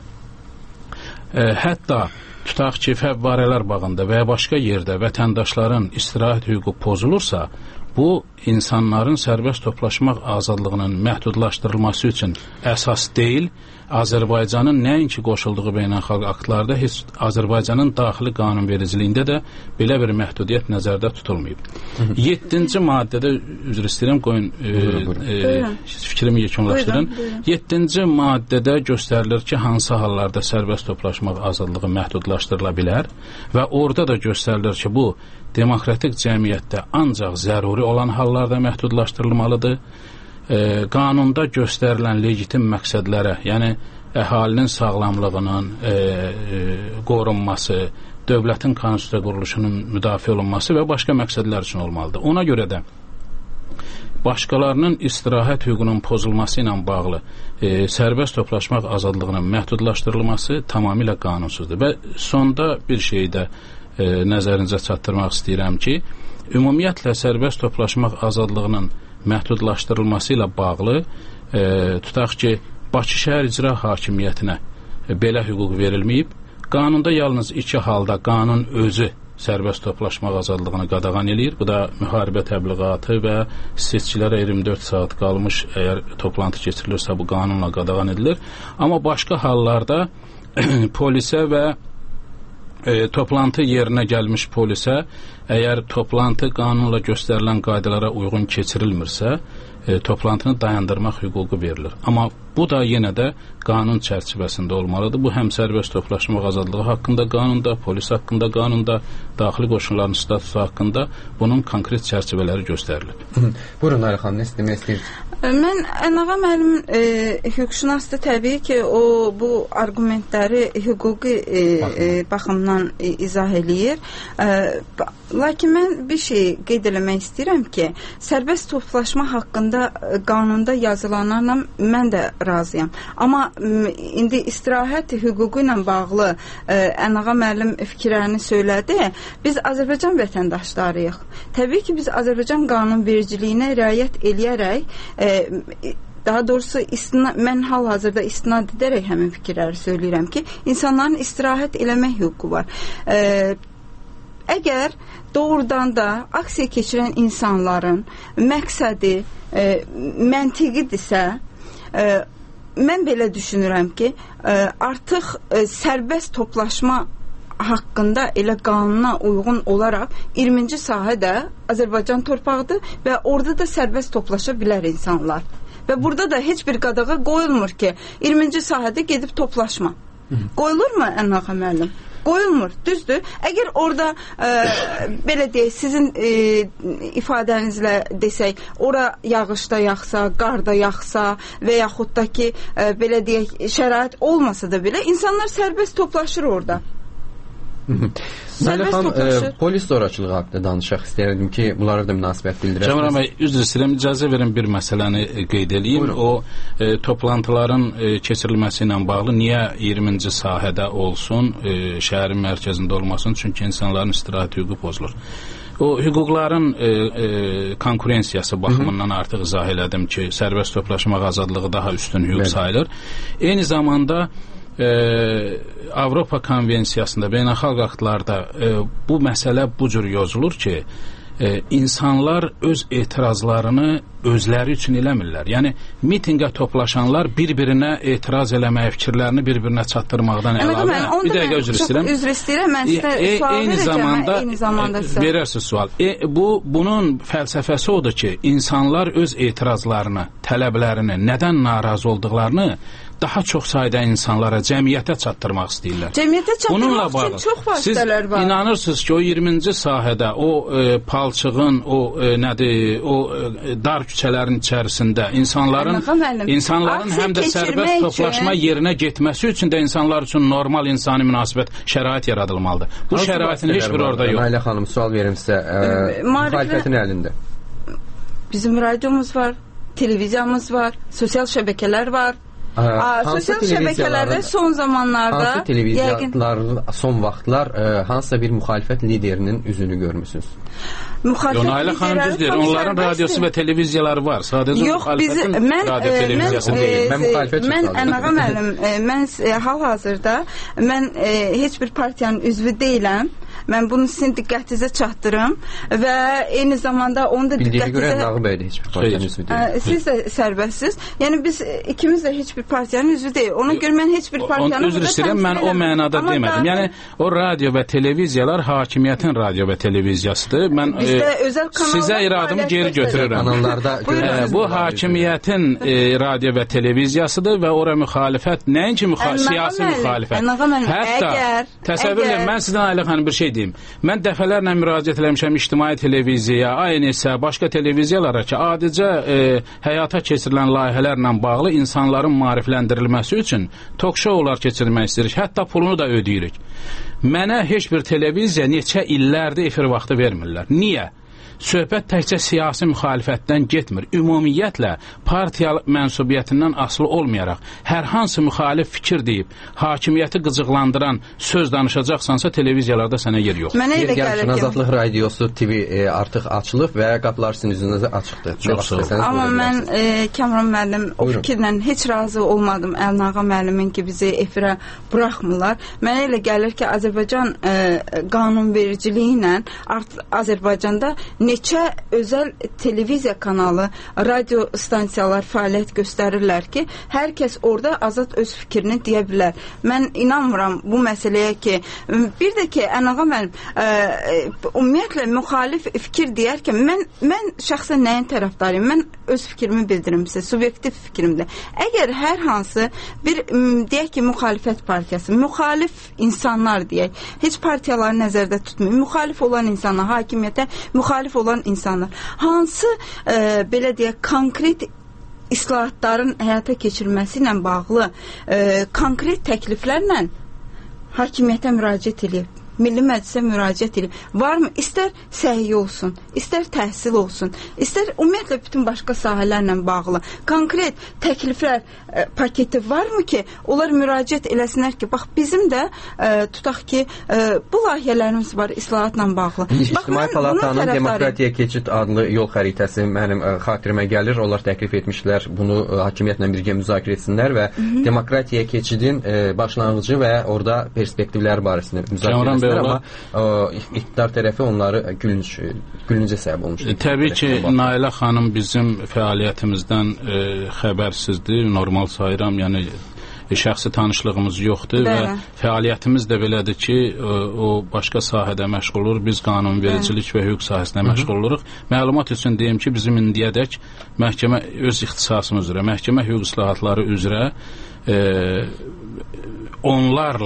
Speaker 21: e, hətta tutaq ki, fəvvarələr bağında və ya başqa yerdə vətəndaşların istirahət hüququ pozulursa, bu insanların sərbəst toplaşmaq azadlığının məhdudlaşdırılması üçün əsas deyil. Azərbaycanın nəinki qoşulduğu beynəlxalq aktlarda, heç Azərbaycanın daxili qanunvericiliyində də belə bir məhdudiyyət nəzərdə tutulmayıb. yeddinci maddədə, üzr istəyirəm, qoyun e, e, fikrimi yekunlaşdırın. yeddinci maddədə göstərilir ki, hansı hallarda sərbəst toplaşmaq azadlığı məhdudlaşdırıla bilər və orada da göstərilir ki, bu demokratik cəmiyyətdə ancaq zəruri olan hallarda məhdudlaşdırılmalıdır. E, qanunda göstərilən legitim məqsədlərə, yəni əhalinin sağlamlığının e, e, qorunması, dövlətin konstitusiya quruluşunun müdafiə olunması və başqa məqsədlər üçün olmalıdır. Ona görə də başqalarının istirahət hüququnun pozulması ilə bağlı e, sərbəst toplaşmaq azadlığının məhdudlaşdırılması tamamilə qanunsuzdur. Və sonda bir şey də e, nəzərinizə çatdırmaq istəyirəm ki, ümumiyyətlə sərbəst toplaşmaq azadlığının məhdudlaşdırılması ilə bağlı e, tutaq ki, Bakı şəhər icra hakimiyyətinə e, belə hüquq verilməyib. Qanunda yalnız iki halda qanun özü sərbəst toplaşmaq azadlığını qadağan eləyir. Bu da müharibə təbliğatı və seçkilərə iyirmi dörd saat qalmış əgər toplantı keçirilirsə bu qanunla qadağan edilir. Amma başqa hallarda polisə və e, toplantı yerinə gəlmiş polisə əgər toplantı qanunla göstərilən qaydalara uyğun keçirilmirsə, e, toplantını dayandırmaq hüququ verilir. Amma bu da yenə də qanun çərçivəsində olmalıdır. Bu həm sərbəst toplaşmaq azadlığı haqqında qanunda, polis haqqında qanunda, daxili qoşunların statusu haqqında bunun konkret çərçivələri göstərilir.
Speaker 2: Buyurun Nailə xanım, nə demək istəyirsiniz?
Speaker 20: Mən Ənağa müəllim e, hüquqşünasdır, təbii ki, o bu arqumentləri hüquqi e, e, baxımdan e, izah eləyir. E, lakin mən bir şey qeyd eləmək istəyirəm ki, sərbəst toplaşma haqqında e, qanunda yazılanlarla mən də razıyam. Amma indi istirahət hüququ ilə bağlı e, Ənağa müəllim fikirlərini söylədi. Biz Azərbaycan vətəndaşlarıyıq. Təbii ki, biz Azərbaycan qanunvericiliyinə riayət eləyərək e, daha doğrusu istina, mən hal-hazırda istinad edərək həmin fikirləri söyləyirəm ki, insanların istirahət eləmək hüququ var. E, əgər doğrudan da aksiya keçirən insanların məqsədi e, məntiqidirsə, e, mən belə düşünürəm ki, e, artıq e, sərbəst toplaşma haqqında elə qanuna uyğun olaraq iyirminci sahə də Azərbaycan torpağıdır və orada da sərbəst toplaşa bilər insanlar. Və burada da heç bir qadağa qoyulmur ki, iyirminci sahədə gedib toplaşma. Qoyulurmu Ənağa müəllim? qoyulmur, düzdür. Əgər orada e, belə deyək, sizin e, ifadənizlə desək, ora yağışda yaxsa, qarda yaxsa və yaxud da ki, e, belə deyək, şərait olmasa da belə, insanlar sərbəst toplaşır orada.
Speaker 2: Nalə xanım, e, polis zorakılığı haqqında danışaq istəyirdim ki, bunlara da münasibət bildirəsiniz.
Speaker 21: Cəmran bəy, üzr istəyirəm, icazə verin bir məsələni qeyd edeyim. Buyurun. O e, toplantıların e, keçirilməsi ilə bağlı niyə iyirminci sahədə olsun, e, şəhərin mərkəzində olmasın? Çünki insanların istirahət hüququ pozulur. O hüquqların e, e, konkurensiyası baxımından artıq izah elədim ki, sərbəst toplaşmaq azadlığı daha üstün hüquq sayılır. Eyni zamanda Ee, Avropa konvensiyasında, beynəlxalq aktlarda e, bu məsələ bu cür yozulur ki, e, insanlar öz etirazlarını özləri üçün eləmirlər. Yəni, mitingə toplaşanlar bir-birinə etiraz eləməyə, fikirlərini bir-birinə çatdırmaqdan əlavə. Bir dəqiqə üzr istəyirəm.
Speaker 20: Üzr istəyirəm, mən sizə e, sual
Speaker 2: eyni
Speaker 20: verəcəm.
Speaker 2: Zamanda,
Speaker 20: eyni zamanda sizə.
Speaker 21: Verərsiniz sual. E, bu, bunun fəlsəfəsi odur ki, insanlar öz etirazlarını, tələblərini, nədən narazı olduqlarını daha çox sayda insanlara, cəmiyyətə çatdırmaq istəyirlər.
Speaker 20: Cəmiyyətə çatdırmaq üçün çox vasitələr var.
Speaker 21: Siz inanırsınız ki, o iyirminci sahədə, o e, palçığın, o e, nədir, o e, dar küçələrin içərisində insanların, insanların həm də sərbəst toplaşma yerinə getməsi üçün də insanlar üçün normal insani münasibət şərait yaradılmalıdır. Bu şəraitin heç bir orada yox.
Speaker 2: Nalə xanım, sual verim sizə. E, müxalifətin əlində.
Speaker 20: Bizim radiomuz var, televiziyamız var, sosial şəbəkələr var. Aa, sosial şəbəkələrdə son zamanlarda
Speaker 2: hansı televiziyaların yəqin... son vaxtlar e, hansısa bir müxalifət liderinin üzünü görmüsünüz?
Speaker 21: Nalə xanım düz deyir, onların radiosu və televiziyaları var. Sadəcə
Speaker 20: yox, bizim, mən,
Speaker 21: radio televiziyası
Speaker 20: mən,
Speaker 21: deyil.
Speaker 20: Mən müxalifət çıxaldım. Mən Ənağa müəllim, mən hal-hazırda mən e, heç bir partiyanın üzvü deyiləm. Mən bunu sizin diqqətinizə çatdırım və eyni zamanda onu da diqqətinizə...
Speaker 2: Bildiyinə görə Ənağı bəy də heç bir partiyanın üzvü deyil.
Speaker 20: Siz də sərbəstsiz. Yəni biz ikimiz də heç bir partiyanın üzvü deyil. Ona görə mən heç bir partiyanın...
Speaker 21: Üzr istəyirəm, mən o mənada demədim. Yəni o radio və televiziyalar hakimiyyətin radio və televiziyasıdır. Mən e, sizə iradımı geri götürürəm. E, bu hakimiyyətin e, radio və televiziyasıdır və ora müxalifət, nəinki müxalifət, siyasi müxalifət. Hətta, təsəvvürlə, mən sizdən Ailə xanım bir şey deyim. Mən dəfələrlə müraciət eləmişəm ictimai televiziyaya, A N S-ə, başqa televiziyalara ki, adicə e, həyata keçirilən layihələrlə bağlı insanların maarifləndirilməsi üçün tok-şoular keçirmək istəyirik. Hətta pulunu da ödeyirik. Mənə heç bir televiziya neçə illərdir efir vaxtı vermirlər. Niyə? Söhbət təkcə siyasi müxalifətdən getmir. Ümumiyyətlə, partiya mənsubiyyətindən asılı olmayaraq, hər hansı müxalif fikir deyib, hakimiyyəti qıcıqlandıran söz danışacaqsansa, televiziyalarda sənə yer yox.
Speaker 2: Mənə elə gəlir ki, Azadlıq Radiosu T V e, artıq açılıb və qapılar sizin üzünüzə açıqdır.
Speaker 21: Çox sağ olun.
Speaker 20: Amma mən e, Kəmran müəllim o fikirlə heç razı olmadım. Əlnağa müəllimin ki, bizi efirə buraxmırlar. Mənə elə gəlir ki, Azərbaycan e, qanunvericiliyi ilə artıq Azərbaycanda neçə özəl televiziya kanalı, radio stansiyalar fəaliyyət göstərirlər ki, hər kəs orada azad öz fikrini deyə bilər. Mən inanmıram bu məsələyə ki, bir də ki, Ənağa müəllim, ümumiyyətlə müxalif fikir deyərkən, mən, mən şəxsən nəyin tərəfdarıyım? Mən öz fikrimi bildirim sizə, subyektiv fikrimdir. Əgər hər hansı bir, deyək ki, müxalifət partiyası, müxalif insanlar deyək, heç partiyaları nəzərdə tutmayın, müxalif olan insanlar, hakimiyyətə müxalif olan insanlar hansı e, belə deyək konkret islahatların həyata keçirilməsi ilə bağlı e, konkret təkliflərlə hakimiyyətə müraciət edib, Milli Məclisə müraciət edib. Varmı? İstər səhiyyə olsun, istər təhsil olsun, istər ümumiyyətlə bütün başqa sahələrlə bağlı konkret təkliflər e, paketi varmı ki, onlar müraciət eləsinlər ki, bax bizim də e, tutaq ki, e, bu layihələrimiz var islahatla bağlı.
Speaker 2: İctimai Palatanın Demokratiya Keçid adlı yol xəritəsi mənim e, xatirimə gəlir. Onlar təklif etmişlər bunu e, hakimiyyətlə birgə müzakirə etsinlər və Hı -hı. Demokratiya Keçidin e, başlanğıcı və orada perspektivlər barəsində müzakirə etsinlər. Amma o, iqtidar tərəfi onları gülünc, gülüncə səbəb olmuşdur.
Speaker 21: Təbii ki, Nailə xanım bizim fəaliyyətimizdən e, xəbərsizdir, normal sayıram, yəni e, şəxsi tanışlığımız yoxdur Bəli. Və fəaliyyətimiz də belədir ki, o, o başqa sahədə məşğul olur, biz qanunvericilik və hüquq sahəsində məşğul oluruq. Məlumat üçün deyim ki, bizim indiyədək məhkəmə öz ixtisasımız üzrə, məhkəmə hüquq islahatları üzrə e, onlarla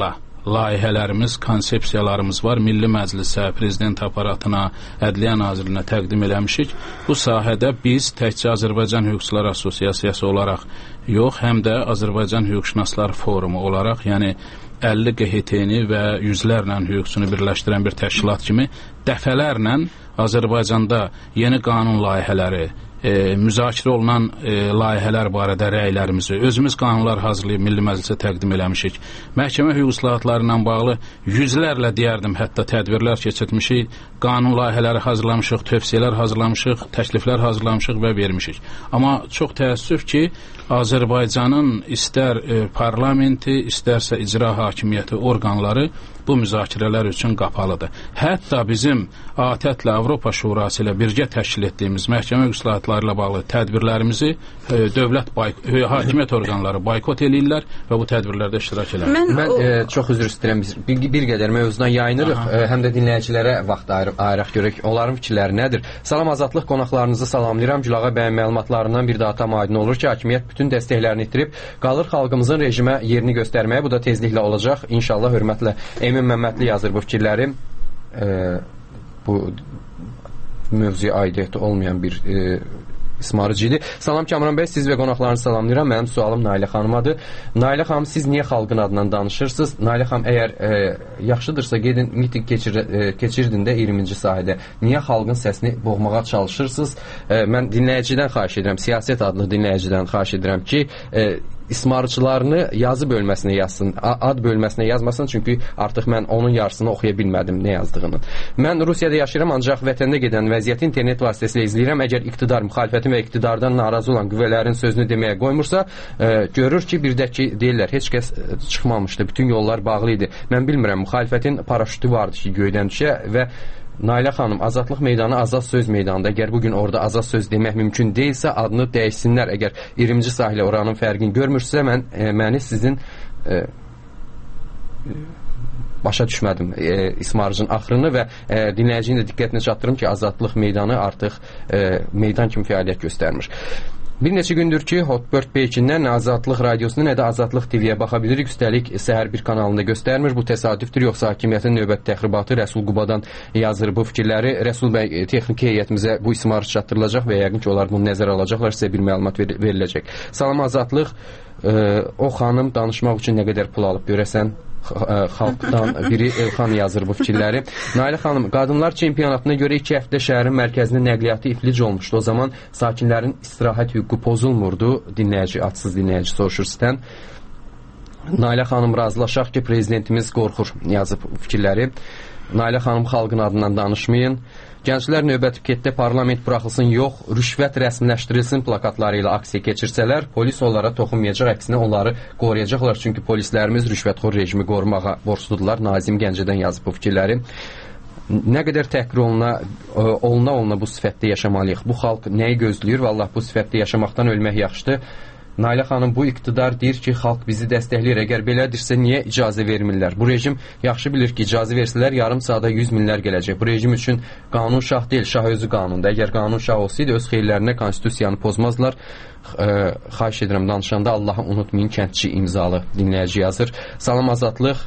Speaker 21: layihələrimiz, konsepsiyalarımız var. Milli Məclisə, Prezident aparatına, Ədliyyə Nazirliyinə təqdim eləmişik. Bu sahədə biz təkcə Azərbaycan Hüquqçular Assosiasiyası olaraq yox, həm də Azərbaycan Hüquqşünaslar Forumu olaraq, yəni əlli Q H T-ni və yüzlərlə hüquqçunu birləşdirən bir təşkilat kimi dəfələrlə Azərbaycanda yeni qanun layihələri, E, müzakirə olunan e, layihələr barədə rəylərimizi, özümüz qanunlar hazırlayıb Milli Məclisə təqdim eləmişik. Məhkəmə hüquq islahatları ilə bağlı yüzlərlə deyərdim, hətta tədbirlər keçirtmişik, qanun layihələri hazırlamışıq, tövsiyələr hazırlamışıq, təkliflər hazırlamışıq və vermişik. Amma çox təəssüf ki, Azərbaycanın istər e, parlamenti, istərsə icra hakimiyyəti orqanları bu müzakirələr üçün qapalıdır. Hətta bizim A T Ə-lə Avropa Şurası ilə birgə təşkil etdiyimiz məhkəmə hüquq islahatları ilə bağlı tədbirlərimizi e, dövlət e, hakimiyyət orqanları boykot eləyirlər və bu tədbirlərdə iştirak edirlər.
Speaker 2: Mən, Mən o... e, çox üzr istəyirəm, biz bir, bir qədər mövzudan yayınırıq, e, həm də dinləyicilərə vaxt ayır, ayıraq görək, onların fikirləri nədir? Salam Azadlıq, qonaqlarınızı salamlayıram. Gülağa bəyin məlumatlarından bir daha tam aydın olur ki, hakimiyyət bütün dəstəklərini itirib, qalır xalqımızın rejimə yerini göstərməyə. Bu da tezliklə olacaq. İnşallah, hörmətlə Emin Məmmədli yazır bu fikirləri. E, bu mövzuya aidiyyəti olmayan bir e, ismarıcı idi. Salam Kamran bəy, siz və qonaqlarınızı salamlayıram. Mənim sualım Nailə xanımadır. Nailə xanım, siz niyə xalqın adından danışırsınız? Nailə xanım, əgər e, yaxşıdırsa gedin miting keçir, e, keçirdin də iyirminci sahədə. Niyə xalqın səsini boğmağa çalışırsınız? E, mən dinləyicidən xahiş edirəm, siyasət adlı dinləyicidən xahiş edirəm ki, e, ismarçılarını yazı bölməsinə yazsın, ad bölməsinə yazmasın, çünki artıq mən onun yarısını oxuya bilmədim nə yazdığını. Mən Rusiyada yaşayıram, ancaq vətəndə gedən vəziyyəti internet vasitəsilə izləyirəm. Əgər iqtidar, müxalifətin və iqtidardan narazı olan qüvvələrin sözünü deməyə qoymursa, e, görür ki, bir də ki, deyirlər, heç kəs çıxmamışdı, bütün yollar bağlı idi. Mən bilmirəm, müxalifətin paraşütü vardı ki, göydən düşə və Nailə xanım, Azadlıq meydanı azad söz meydanında. Əgər bugün orada azad söz demək mümkün deyilsə, adını dəyişsinlər. Əgər iyirminci sahələ oranın fərqini görmürsə, mən e, məni sizin e, başa düşmədim e, ismarıcın axırını və e, dinləyicinin də diqqətinə çatdırım ki, Azadlıq meydanı artıq e, meydan kimi fəaliyyət göstərmir. Bir neçə gündür ki, Hotbird Pekindən nə Azadlıq radiosunu, nə də Azadlıq T V-yə baxa bilirik. Üstəlik, səhər bir kanalında göstərmir. Bu təsadüfdür, yoxsa hakimiyyətin növbəti təxribatı? Rəsul Qubadan yazır bu fikirləri. Rəsul bəy, texniki heyətimizə bu ismarı çatdırılacaq və yəqin ki, onlar bunu nəzərə alacaqlar, sizə bir məlumat ver veriləcək. Salam Azadlıq, e, o xanım danışmaq üçün nə qədər pul alıb görəsən? Xalqdan biri Elxan yazır bu fikirləri. Nailə xanım, qadınlar çempionatına görə iki həftə şəhərin mərkəzinin nəqliyyatı iflic olmuşdu. O zaman sakinlərin istirahət hüququ pozulmurdu. Dinləyici, atsız dinləyici soruşur sizdən. Nailə xanım, razılaşaq ki, prezidentimiz qorxur yazıb fikirləri. Nailə xanım, xalqın adından danışmayın. Gənclər növbəti piketdə parlament buraxılsın, yox, rüşvət rəsmiləşdirilsin plakatları ilə aksiya keçirsələr, polis onlara toxunmayacaq, əksinə onları qoruyacaqlar. Çünki polislərimiz rüşvətxor rejimi qorumağa borcludular. Nazim Gəncədən yazıb bu fikirləri. Nə qədər təhqir oluna, oluna oluna bu sifətdə yaşamalıyıq. Bu xalq nəyi gözləyir? Vallah, bu sifətdə yaşamaqdan ölmək yaxşıdır. Nailə xanım, bu iqtidar deyir ki, xalq bizi dəstəkləyir. Əgər belədirsə, niyə icazə vermirlər? Bu rejim yaxşı bilir ki, icazə versələr, yarım saata yüz minlər gələcək. Bu rejim üçün qanun şah deyil, şah özü qanundur. Əgər qanun şah olsaydı, öz xeyirlərinə konstitusiyanı pozmazlar. E, xahiş edirəm, danışanda Allahı unutmayın, kəndçi imzalı dinləyici yazır. Salam Azadlıq.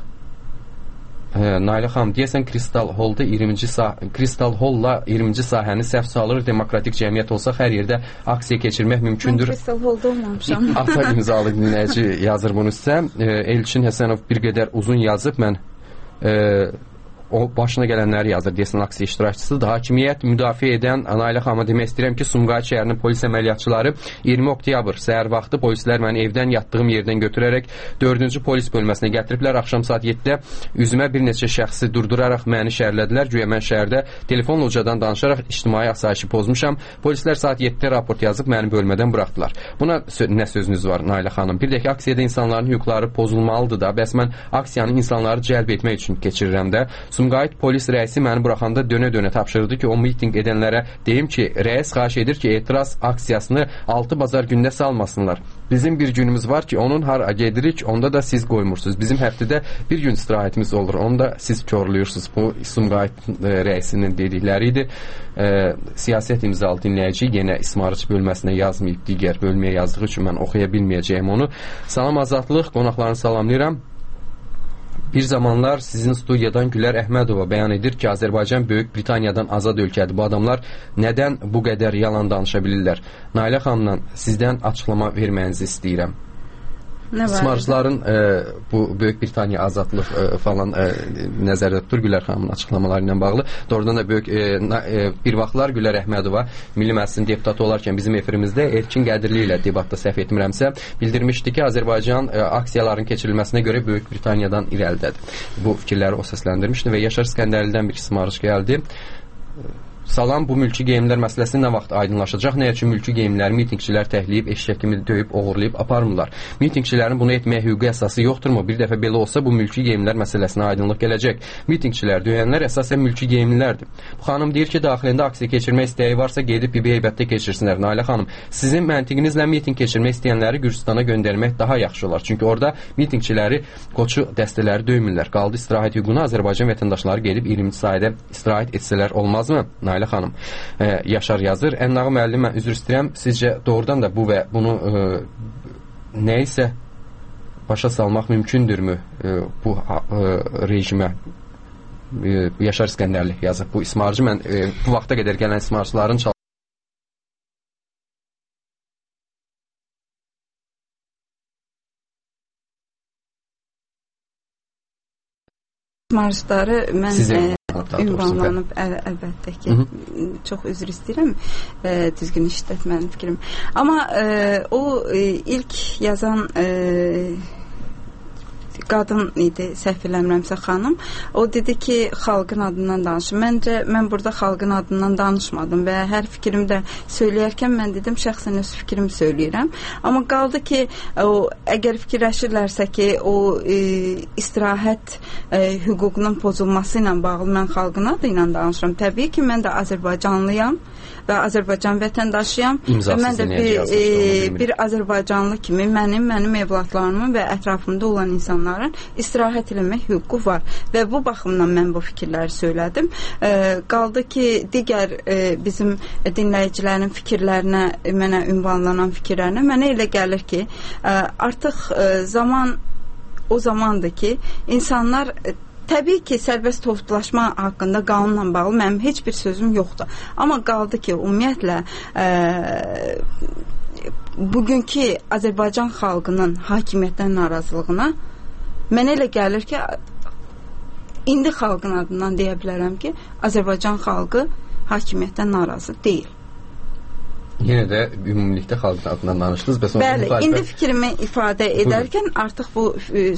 Speaker 2: Nailə xanım, deyəsən Kristal Hall'da iyirminci sah Kristal Hall'la iyirminci sahəni səhv salır, demokratik cəmiyyət olsa hər yerdə aksiya keçirmək mümkündür.
Speaker 20: Mən Kristal Hall'da olmamışam.
Speaker 2: Ata imzalı dinləyici yazır bunu sizə. Elçin Həsənov bir qədər uzun yazıb, mən e, o başına gələnləri yazır, deyəsən aksiya iştirakçısıdır. Hakimiyyət müdafiə edən Nailə xanıma demək istəyirəm ki, Sumqayıt şəhərinin polis əməliyyatçıları iyirmi oktyabr səhər vaxtı polislər məni evdən yatdığım yerdən götürərək dördüncü polis bölməsinə gətiriblər. Axşam saat yeddidə üzümə bir neçə şəxsi durduraraq məni şəhərlədilər. Güya mən şəhərdə telefonla ucadan danışaraq ictimai asayişi pozmuşam. Polislər saat yeddidə raport yazıb məni bölmədən buraxdılar. Buna sö nə sözünüz var Nailə xanım? Bir də ki, aksiyada insanların hüquqları pozulmalıdır da. Bəs mən aksiyanı insanları cəlb etmək üçün keçirirəm də. Sumqayıt polis rəisi məni buraxanda dönə-dönə tapşırdı ki, o miting edənlərə deyim ki, rəis xahiş edir ki, etiraz aksiyasını altı bazar gündə salmasınlar. Bizim bir günümüz var ki, onun hara gedirik, onda da siz qoymursunuz. Bizim həftədə bir gün istirahətimiz olur, onu da siz körlüyürsünüz. Bu Sumqayıt e, rəisinin dedikləri idi. E, siyasət imzalı dinləyici yenə ismarıcı bölməsinə yazmayıb, digər bölməyə yazdığı üçün mən oxuya bilməyəcəyim onu. Salam Azadlıq, qonaqlarını salamlayıram. Bir zamanlar sizin studiyadan Gülər Əhmədova bəyan edir ki, Azərbaycan Böyük Britaniyadan azad ölkədir. Bu adamlar nədən bu qədər yalan danışa bilirlər? Nailə xanımla sizdən açıqlama verməyinizi istəyirəm. İsmarcıların e, bu Böyük Britaniya azadlıq e, falan e, nəzərdə tutur Gülər xanımın açıqlamaları ilə bağlı. Doğrudan da böyük e, e, bir vaxtlar Gülər Əhmədova Milli Məclisin deputatı olarkən bizim efirimizdə Elçin Qədirli ilə debatda səhv etmirəmsə bildirmişdi ki, Azərbaycan e, aksiyaların keçirilməsinə görə Böyük Britaniyadan irəlidədir. Bu fikirləri o səsləndirmişdi və Yaşar İskəndərlidən bir ismarış gəldi. Salam, bu mülki geyimlər məsələsi nə vaxt aydınlaşacaq? Nə üçün mülki geyimləri mitingçilər təhliyib, eşək kimi döyüb, oğurlayıb aparmırlar? Mitingçilərin bunu etməyə hüquqi əsası yoxdurmu? Bir dəfə belə olsa bu mülki geyimlər məsələsinə aydınlıq gələcək. Mitingçilər, döyənlər əsasən mülki geyimlərdir. Bu xanım deyir ki, daxilində aksiya keçirmək istəyi varsa gedib bibi heybətdə keçirsinlər. Nailə xanım, sizin məntiqinizlə miting keçirmək istəyənləri Gürcüstana göndərmək daha yaxşı olar. Çünki orada mitingçiləri, qoçu dəstələri döymürlər. Qaldı istirahət hüququnu Azərbaycan vətəndaşları gedib iyirmi sayda istirahət etsələr olmazmı? Nailə xanım, e, Yaşar yazır. Ənnağı müəllim, mən üzr istəyirəm. Sizcə doğrudan da bu və bunu e, nə isə başa salmaq mümkündürmü e, bu e, rejimə? E, Yaşar İskəndərli yazıb. Bu ismarcı mən e, bu vaxta qədər gələn ismarcıların çal
Speaker 20: ismarcıları mən
Speaker 2: Sizə
Speaker 20: ünvanlanıb əl əlbəttə ki, Hı -hı. çox üzr istəyirəm, e, düzgün işlətmənim fikrim. Amma e, o e, ilk yazan e, qadın idi, səhv eləmirəmsə xanım. O dedi ki, xalqın adından danışın. Məncə, mən burada xalqın adından danışmadım və hər fikrimi də söyləyərkən mən dedim, şəxsən öz fikrimi söyləyirəm. Amma qaldı ki, o, əgər fikirləşirlərsə ki, o e, istirahət e, hüququnun pozulması ilə bağlı mən xalqın adı ilə danışıram. Təbii ki, mən də Azərbaycanlıyam və Azərbaycan vətəndaşıyam. Və mən də bir, e, bir Azərbaycanlı kimi mənim, mənim evlatlarımın və ətrafımda olan insanların istirahət eləmək hüququ var. Və bu baxımdan mən bu fikirləri söylədim. E, qaldı ki, digər e, bizim dinləyicilərin fikirlərinə, mənə ünvanlanan fikirlərinə mənə elə gəlir ki, e, artıq e, zaman o zamandır ki, insanlar e, təbii ki, sərbəst toplaşma haqqında qanunla bağlı mənim heç bir sözüm yoxdur. Amma qaldı ki, ümumiyyətlə e, bugünkü Azərbaycan xalqının hakimiyyətdən narazılığına mənə elə gəlir ki, indi xalqın adından deyə bilərəm ki, Azərbaycan xalqı hakimiyyətdən narazı deyil.
Speaker 2: Yenə də ümumilikdə xalqın adından danışdınız.
Speaker 20: Bəli, müxalifət... indi fikrimi ifadə edərkən Buyurun. Artıq bu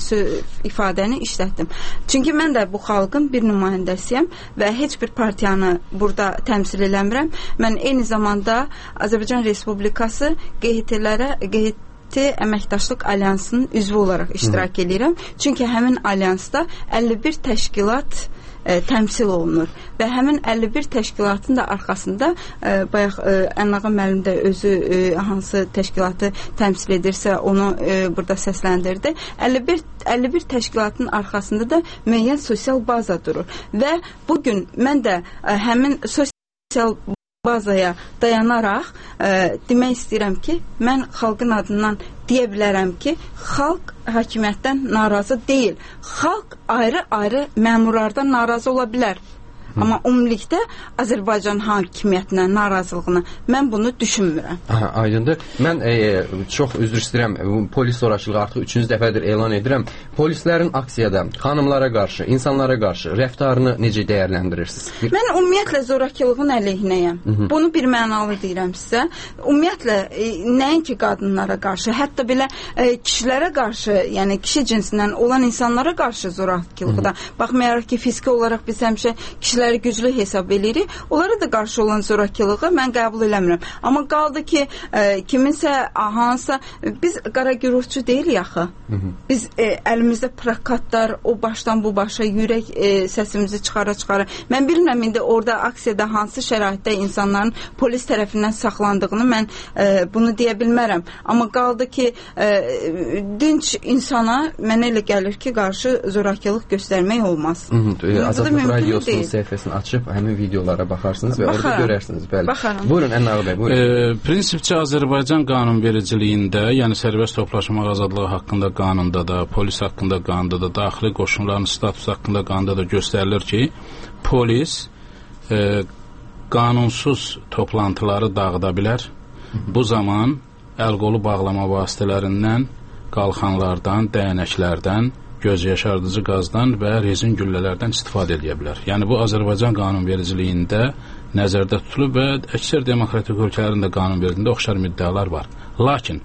Speaker 20: ifadəni işlətdim. Çünki mən də bu xalqın bir nümayəndəsiyəm və heç bir partiyanı burada təmsil eləmirəm. Mən eyni zamanda Azərbaycan Respublikası Q H T-lərə, Q H T Əməkdaşlıq Alyansının üzvü olaraq iştirak edirəm. Çünki həmin alyansda əlli bir təşkilat E, təmsil olunur və həmin əlli bir təşkilatın da arxasında e, bayaq e, Ənnağa müəllim də özü e, hansı təşkilatı təmsil edirsə onu e, burada səsləndirdi. əlli bir, əlli bir təşkilatın arxasında da müəyyən sosial baza durur və bugün mən də e, həmin sosial bazaya dayanaraq e, demək istəyirəm ki, mən xalqın adından deyə bilərəm ki, xalq hakimiyyətdən narazı deyil. Xalq ayrı-ayrı məmurlardan narazı ola bilər. Hı. Amma ümumilikdə Azərbaycan hakimiyyətinə narazılığına mən bunu düşünmürəm.
Speaker 2: Aha, aydındır. Mən e, çox üzr istəyirəm. Polis zorakılığı artıq üçüncü dəfədir elan edirəm. Polislərin aksiyada xanımlara qarşı, insanlara qarşı rəftarını necə dəyərləndirirsiniz? Bir...
Speaker 20: Mən ümumiyyətlə zorakılığın əleyhinəyəm. Hı -hı. Bunu bir mənalı deyirəm sizə. Ümumiyyətlə e, nəinki qadınlara qarşı, hətta belə e, kişilərə qarşı, yəni kişi cinsindən olan insanlara qarşı zorakılıqda. Baxmayaraq ki, fiziki olaraq biz həmişə kişilər güclü hesab edirik. Onlara da qarşı olan zorakılığı mən qəbul eləmirəm. Amma qaldı ki, e, kiminsə, hansısa, biz qara güruhçu deyilik axı. Hı -hı. Biz e, əlimizdə plakatlar, o başdan bu başa yürək e, səsimizi çıxara-çıxara. Mən bilmirəm indi orada aksiyada hansı şəraitdə insanların polis tərəfindən saxlandığını mən e, bunu deyə bilmərəm. Amma qaldı ki, e, dinç insana mənə elə gəlir ki, qarşı zorakılıq göstərmək olmaz.
Speaker 2: Hı -hı. Azadlıq Radiosunun səhv səhifəsini açıb həmin videolara baxarsınız və
Speaker 20: Baxaram.
Speaker 2: orada görərsiniz. Bəli.
Speaker 20: Baxaram.
Speaker 2: Buyurun Ənnar bəy, buyurun.
Speaker 21: E, prinsipcə Azərbaycan qanunvericiliyində, yəni sərbəst toplaşmaq azadlığı haqqında qanunda da, polis haqqında qanunda da, daxili qoşunların statusu haqqında qanunda da göstərilir ki, polis e, qanunsuz toplantıları dağıda bilər. Bu zaman əl-qolu bağlama vasitələrindən, qalxanlardan, dəyənəklərdən, göz yaşardıcı qazdan və rezin güllələrdən istifadə edə bilər. Yəni bu Azərbaycan qanunvericiliyində nəzərdə tutulub və əksər demokratik ölkələrin də qanunvericiliyində oxşar müddəalar var. Lakin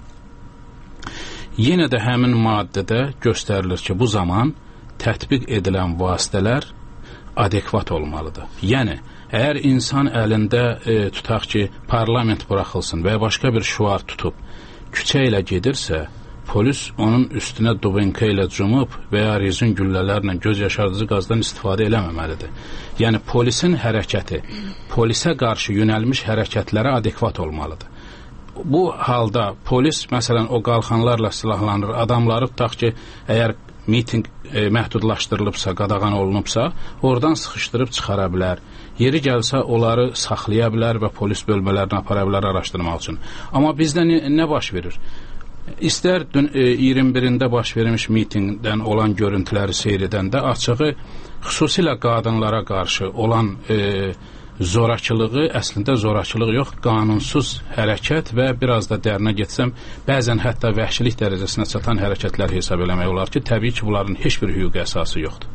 Speaker 21: yenə də həmin maddədə göstərilir ki, bu zaman tətbiq edilən vasitələr adekvat olmalıdır. Yəni əgər insan əlində e, tutaq ki, parlament buraxılsın və ya başqa bir şüar tutub küçə ilə gedirsə, polis onun üstünə dubinka ilə cumub və ya rezin güllələrlə göz yaşardıcı qazdan istifadə eləməməlidir. Yəni polisin hərəkəti, polisə qarşı yönəlmiş hərəkətlərə adekvat olmalıdır. Bu halda polis, məsələn, o qalxanlarla silahlanır, adamları tutaq ki, əgər miting e, məhdudlaşdırılıbsa, qadağan olunubsa, oradan sıxışdırıb çıxara bilər. Yeri gəlsə, onları saxlaya bilər və polis bölmələrini apara bilər araşdırmaq üçün. Amma bizdə nə, nə baş verir? İstər dün e, iyirmi birində baş vermiş mitingdən olan görüntüləri seyr edəndə açığı xüsusilə qadınlara qarşı olan e, zorakılığı əslində zorakılıq yox, qanunsuz hərəkət və biraz da dərinə getsəm, bəzən hətta vəhşilik dərəcəsinə çatan hərəkətlər hesab eləmək olar ki, təbii ki, bunların heç bir hüquqi əsası yoxdur.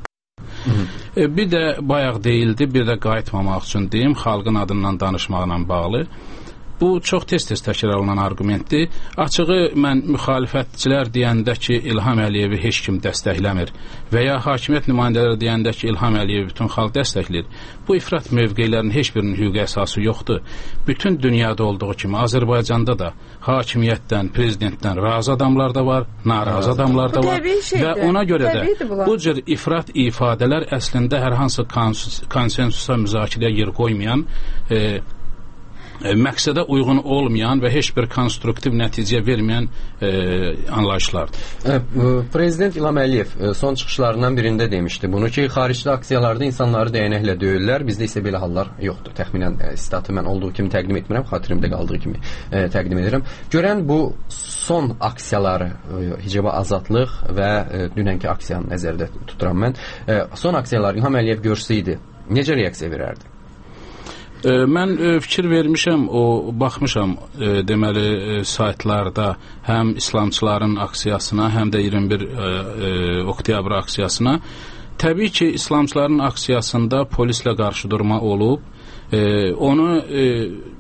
Speaker 21: E, bir də bayaq deyildi, bir də qayıtmamaq üçün deyim, xalqın adından danışmaqla bağlı. Bu çox tez-tez təkrar olunan argumentdir. Açığı mən müxalifətçilər deyəndə ki, İlham Əliyevi heç kim dəstəkləmir və ya hakimiyyət nümayəndələri deyəndə ki, İlham Əliyevi bütün xalq dəstəkləyir. Bu ifrat mövqelərin heç birinin hüquqi əsası yoxdur. Bütün dünyada olduğu kimi Azərbaycanda da hakimiyyətdən, prezidentdən razı adamlar da var, narazı adamlar da var və ona görə də bu cür ifrat ifadələr əslində hər hansı konsensusa, müzakirəyə yer qoymayan, e, məqsədə uyğun olmayan və heç bir konstruktiv nəticə verməyən e, anlayışlardır.
Speaker 2: E, Prezident İlham Əliyev son çıxışlarından birində demişdi bunu ki, xaricdə aksiyalarda insanları dəyənəklə döyürlər, bizdə isə belə hallar yoxdur. Təxminən e, statı mən olduğu kimi təqdim etmirəm, xatirimdə qaldığı kimi e, təqdim edirəm. Görən bu son aksiyaları, e, hicaba azadlıq və e, dünənki aksiyanı nəzərdə tuturam mən. E, son aksiyaları İlham Əliyev görsəydi, necə reaksiya verərdi?
Speaker 21: E, mən e, fikir vermişəm, o baxmışam e, deməli e, saytlarda həm İslamçıların aksiyasına, həm də iyirmi bir e, e, oktyabr aksiyasına. Təbii ki, İslamçıların aksiyasında polislə qarşı durma olub. E, onu e,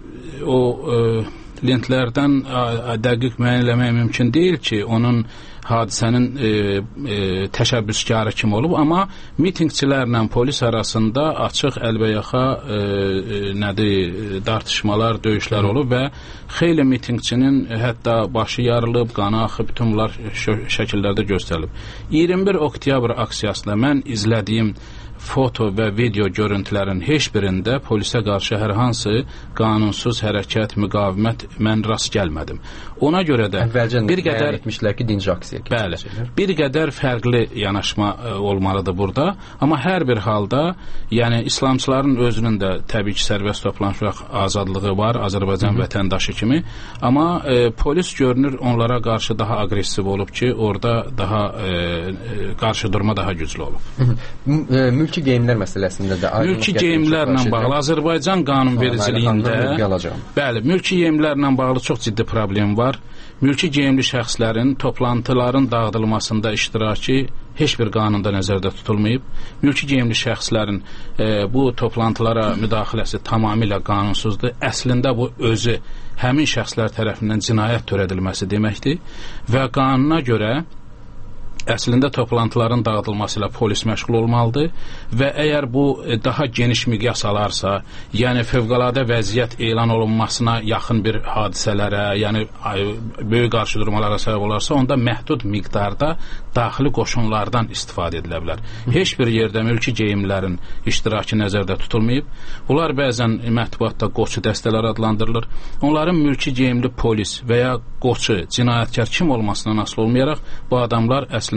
Speaker 21: o e, lentlərdən dəqiq müəyyən eləmək mümkün deyil ki, onun hadisənin e, e, təşəbbüskarı kim olub, amma mitingçilərlə polis arasında açıq əlbəyaxa e, e, nədir, dartışmalar, döyüşlər olub və xeyli mitingçinin hətta başı yarılıb, qanı axıb, bütün bunlar şəkillərdə göstərilib. iyirmi bir oktyabr aksiyasında mən izlədiyim foto və video görüntülərin heç birində polisə qarşı hər hansı qanunsuz hərəkət, müqavimət mən rast gəlmədim. Ona görə də
Speaker 2: əvvəlcə
Speaker 21: bir qədər
Speaker 2: etmişlər ki, dinc aksiya.
Speaker 21: Bəli, bir qədər fərqli yanaşma ə, olmalıdır burada, amma hər bir halda, yəni İslamçıların özünün də təbii ki, sərbəst toplanmaq azadlığı var, Azərbaycan Hı -hı. vətəndaşı kimi, amma ə, polis görünür onlara qarşı daha aqressiv olub ki, orada daha ə, qarşı durma daha güclü olub.
Speaker 2: Hı -hı. Mülki geyimlər məsələsində də
Speaker 21: mülki geyimlərlə bağlı Azərbaycan qanunvericiliyində bəli, mülki geyimlərlə bağlı çox ciddi problem var. Mülki geyimli şəxslərin toplantıların dağıdılmasında iştirakı heç bir qanunda nəzərdə tutulmayıb. Mülki geyimli şəxslərin e, bu toplantılara müdaxiləsi tamamilə qanunsuzdur. Əslində bu özü həmin şəxslər tərəfindən cinayət törədilməsi deməkdir və qanuna görə əslində toplantıların dağıdılması ilə polis məşğul olmalıdır və əgər bu daha geniş miqyas alarsa, yəni fövqəladə vəziyyət elan olunmasına yaxın bir hadisələrə, yəni böyük qarşıdurmalara səbəb olarsa, onda məhdud miqdarda daxili qoşunlardan istifadə edilə bilər. Heç bir yerdə mülki geyimlərin iştirakı nəzərdə tutulmayıb. Bunlar bəzən mətbuatda qoçu dəstələr adlandırılır. Onların mülki geyimli polis və ya qoçu, cinayətkar kim olmasından asılı olmayaraq bu adamlar əslində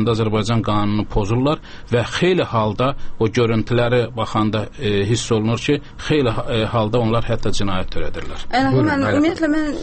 Speaker 21: şəraitində Azərbaycan qanununu pozurlar və xeyli halda o görüntüləri baxanda e, hiss olunur ki, xeyli e, halda onlar hətta cinayət törədirlər.
Speaker 20: Əlbəttə, mən ümumiyyətlə mən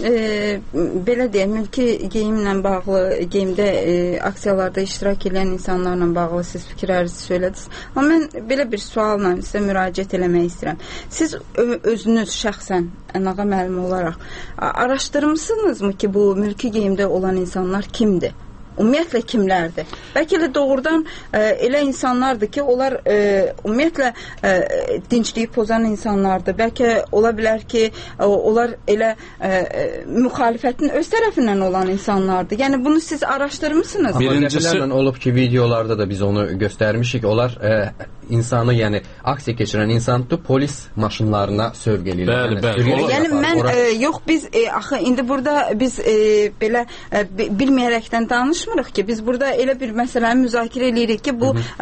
Speaker 20: e, belə deyim, mülki geyimlə bağlı, geyimdə e, aksiyalarda iştirak edən insanlarla bağlı siz fikirlərinizi söylədiniz. Amma mən belə bir sualla sizə müraciət eləmək istəyirəm. Siz özünüz şəxsən Ənağa müəllim olaraq araşdırmısınızmı ki, bu mülki geyimdə olan insanlar kimdir? Ümumiyyətlə kimlərdir? Bəlkə də doğrudan e, elə insanlardır ki, onlar e, ümumiyyətlə e, dincliyi pozan insanlardır. Bəlkə ola bilər ki, e, onlar elə e, müxalifətin öz tərəfindən olan insanlardır. Yəni bunu siz araşdırmısınız?
Speaker 2: Birincisi olub ki, videolarda da biz onu göstərmişik. Onlar e, insanı, yəni aksiya keçirən insandır, polis maşınlarına sövq edirlər.
Speaker 21: Bəli, bəli.
Speaker 2: Yəni,
Speaker 20: yəni mən ora... e, yox biz e, axı indi burada biz e, belə e, bilməyərəkdən danışmırıq ki, biz burada elə bir məsələni müzakirə edirik ki, bu ə,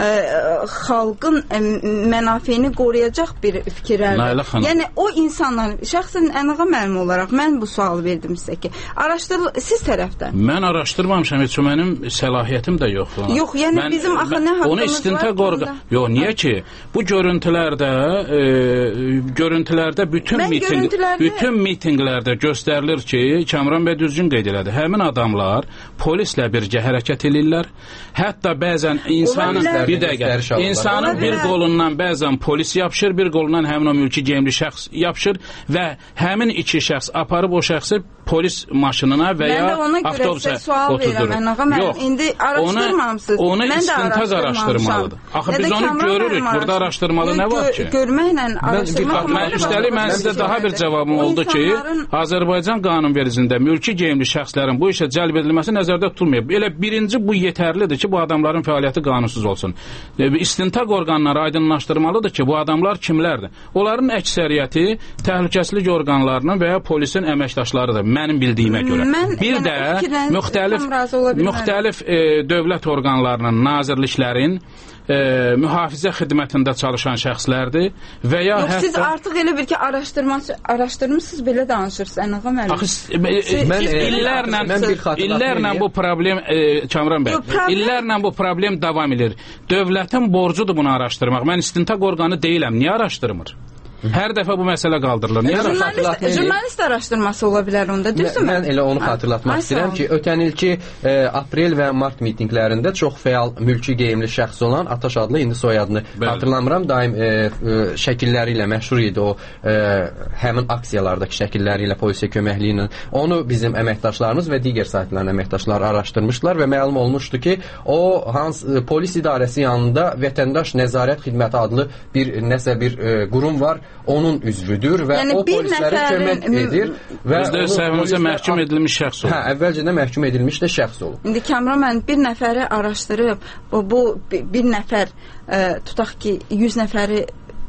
Speaker 20: xalqın ə, mənafeyini qoruyacaq bir fikirlərdir. Yəni o insanlar, şəxsən Ənağa müəllim olaraq mən bu sualı verdim sizə ki, araşdır siz tərəfdən.
Speaker 21: Mən araşdırmamışam, heç mənim səlahiyyətim də yoxdur.
Speaker 20: Yox, yəni mən, bizim axı nə haqqımız var?
Speaker 21: Onu istintaq orqan. Yox, niyə ki? Bu görüntülərdə e, görüntülərdə bütün
Speaker 20: mən
Speaker 21: miting
Speaker 20: görüntülərdə...
Speaker 21: bütün mitinqlərdə göstərilir ki, Kamran bəy düzgün qeyd elədi. Həmin adamlar polislə birgə hərəkət edirlər. Hətta bəzən insanın bir dəqiqə, insanın bir qolundan bəzən polis yapışır, bir qolundan həmin o mülki geyimli şəxs yapışır və həmin iki şəxs aparıb o şəxsi polis maşınına və ya avtobusa oturdurur.
Speaker 20: Yox, indi araşdırmamısınız.
Speaker 21: Onu istintaq araşdırmalıdır. Axı biz onu görürük. Burada araşdırmalı nə var ki?
Speaker 20: Görməklə araşdırmaq.
Speaker 21: Mən üstəlik mən sizə daha bir cavabım oldu ki, Azərbaycan qanunvericiliyində mülki geyimli şəxslərin bu işə cəlb edilməsi nəzərdə tutulmayıb. Elə birinci bu yetərlidir ki, bu adamların fəaliyyəti qanunsuz olsun. İstintaq orqanları aydınlaşdırmalıdır ki, bu adamlar kimlərdir? Onların əksəriyyəti təhlükəsizlik orqanlarının və ya polisin əməkdaşlarıdır, mənim bildiyimə görə.
Speaker 20: Mən,
Speaker 21: bir də müxtəlif, müxtəlif e, dövlət orqanlarının, nazirliklərin E, mühafizə xidmətində çalışan şəxslərdir və ya
Speaker 20: yox,
Speaker 21: hətta...
Speaker 20: siz artıq elə bir ki, araşdırma, araşdırmışsınız, belə danışırsınız, Ənağa müəllim.
Speaker 21: Axı, siz, mən, siz e, illərlə, illərlə bu problem, e, Kamran bəy, yox, problem... illərlə bu problem davam edir. Dövlətin borcudur bunu araşdırmaq. Mən istintaq orqanı deyiləm, niyə araşdırmır? Hər dəfə bu məsələ qaldırılır. Niyə
Speaker 20: jurnalist, jurnalist araşdırması ola bilər onda, düzdürmü?
Speaker 2: Mən elə onu xatırlatmaq istəyirəm ki, ötən ilki e, aprel və mart mitinqlərində çox fəal mülki geyimli şəxs olan Ataş adlı, indi soyadını Bəli. Xatırlamıram, daim e, e, şəkilləri ilə məşhur idi o e, həmin aksiyalardakı şəkilləri ilə, polisə köməkliyi ilə. Onu bizim əməkdaşlarımız və digər saytların əməkdaşları araşdırmışlar və məlum olmuşdu ki, o hans e, polis idarəsi yanında Vətəndaş Nəzarət Xidməti adlı bir nəsə bir e, qurum var. Onun üzvüdür və yəni, o polislərə kömək edir və
Speaker 21: özdə səhvimizə məhkum edilmiş şəxs olur.
Speaker 2: Hə, əvvəlcədə məhkum edilmiş də şəxs olur.
Speaker 20: İndi Kamran mən bir nəfəri araşdırıb, bu, bu bir nəfər ə, tutaq ki, yüz nəfəri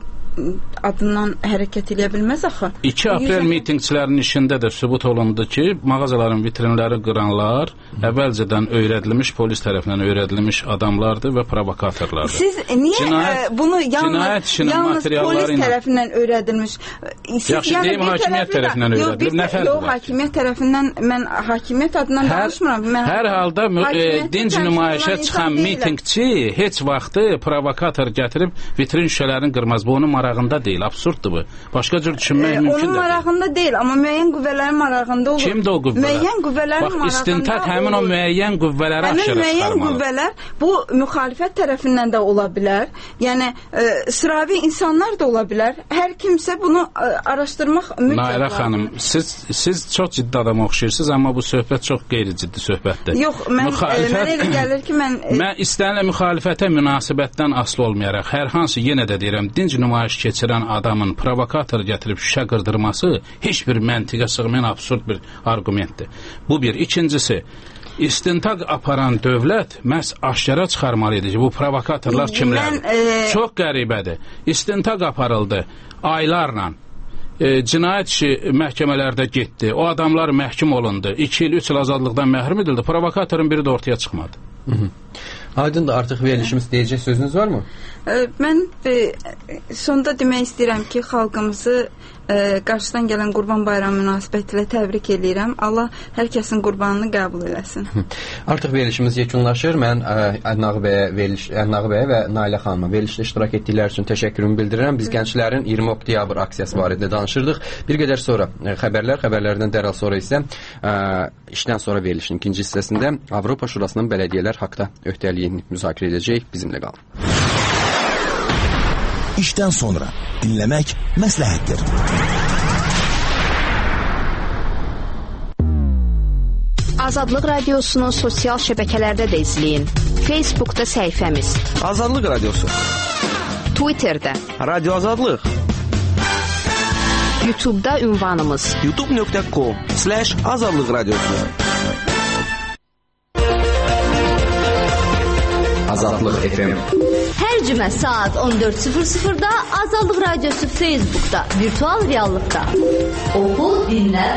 Speaker 20: adından hərəkət edə bilməz axı.
Speaker 21: iki aprel mitinqçilərinin işində də sübut olundu ki, mağazaların vitrinləri qıranlar əvvəlcədən öyrədilmiş, polis tərəfindən öyrədilmiş adamlardır və provokatorlardır.
Speaker 20: Siz niyə cinayət, bunu yalnız, yalnız polis tərəfindən öyrədilmiş? Siz,
Speaker 21: yaxşı, yəni, deyim, hakimiyyət də, tərəfindən öyrədilmiş. Nə fərq var?
Speaker 20: Yox, hakimiyyət tərəfindən, mən hakimiyyət adından hər, danışmıram. Mən,
Speaker 21: hər halda e, dinc nümayişə çıxan mitinqçi heç vaxtı provokator gətirib vitrin şüşələrini qırmaz. Bu onun marağında deyil, absurddur bu. Başqa cür düşünmək e, mümkün
Speaker 20: deyil. Onun marağında deyil, amma müəyyən qüvvələrin marağında olur.
Speaker 21: Kimdir o qüvvələr?
Speaker 20: Müəyyən qüvvələrin
Speaker 21: marağında olur. Bax, istintaq həmin o müəyyən qüvvələri aşırı çıxarmalı. Həmin müəyyən qüvvələr
Speaker 20: bu müxalifət tərəfindən də ola bilər. Yəni, e, sıravi insanlar da ola bilər. Hər kimsə bunu e, araşdırmaq mütləq.
Speaker 21: Nailə xanım, siz, siz çox ciddi adam oxşayırsınız, amma bu söhbət çox qeyri-ciddi söhbətdir.
Speaker 20: Yox, mən, müxalifət, e, mənə elə gəlir ki, mən... E,
Speaker 21: mən istənilən müxalifətə münasibətdən asılı olmayaraq, hər hansı, yenə də deyirəm, dinc nümayiş keçirən adamın provokator gətirib şüşə qırdırması heç bir məntiqə sığmayan absurd bir argumentdir. Bu bir. İkincisi, istintaq aparan dövlət məhz aşkara çıxarmalıydı ki, bu provokatorlar kimlərdir? E... Çox qəribədir. İstintaq aparıldı aylarla. E, cinayət işi məhkəmələrdə getdi. O adamlar məhkum olundu. iki il, üç il azadlıqdan məhrum edildi. Provokatorun biri də ortaya çıxmadı.
Speaker 2: Hı -hı. Aydındır, artıq verilişimiz deyəcək sözünüz varmı?
Speaker 20: Mən e, sonda demək istəyirəm ki, xalqımızı e, qarşıdan gələn Qurban Bayramı münasibətilə təbrik edirəm. Allah hər kəsin qurbanını qəbul eləsin.
Speaker 2: Artıq verilişimiz yekunlaşır. Mən Ənnağı bəyə, veriliş, Ənnağı bəyə və Nailə xanıma verilişdə iştirak etdikləri üçün təşəkkürümü bildirirəm. Biz gənclərin iyirmi oktyabr aksiyası barədə danışırdıq. Bir qədər sonra xəbərlər, xəbərlərdən dərhal sonra isə ə, işdən sonra verilişin ikinci hissəsində Avropa Şurasının bələdiyyələr haqda öhdəliyini müzakirə edəcəyik. Bizimlə qalın.
Speaker 1: İşdən sonra dinləmək məsləhətdir.
Speaker 7: Azadlıq Radiosunu sosial şəbəkələrdə də izləyin. Facebookda səhifəmiz
Speaker 8: Azadlıq Radiosu,
Speaker 7: Twitterdə
Speaker 8: Radio Azadlıq,
Speaker 7: YouTube'da ünvanımız
Speaker 8: youtube nöqtə com slash azadlıq radiosu.
Speaker 2: Azadlıq F M.
Speaker 17: Hər cümə saat on dörd sıfır sıfırda Azadlıq Radiosu Facebook'da, virtual reallıqda. Oxu, dinlə,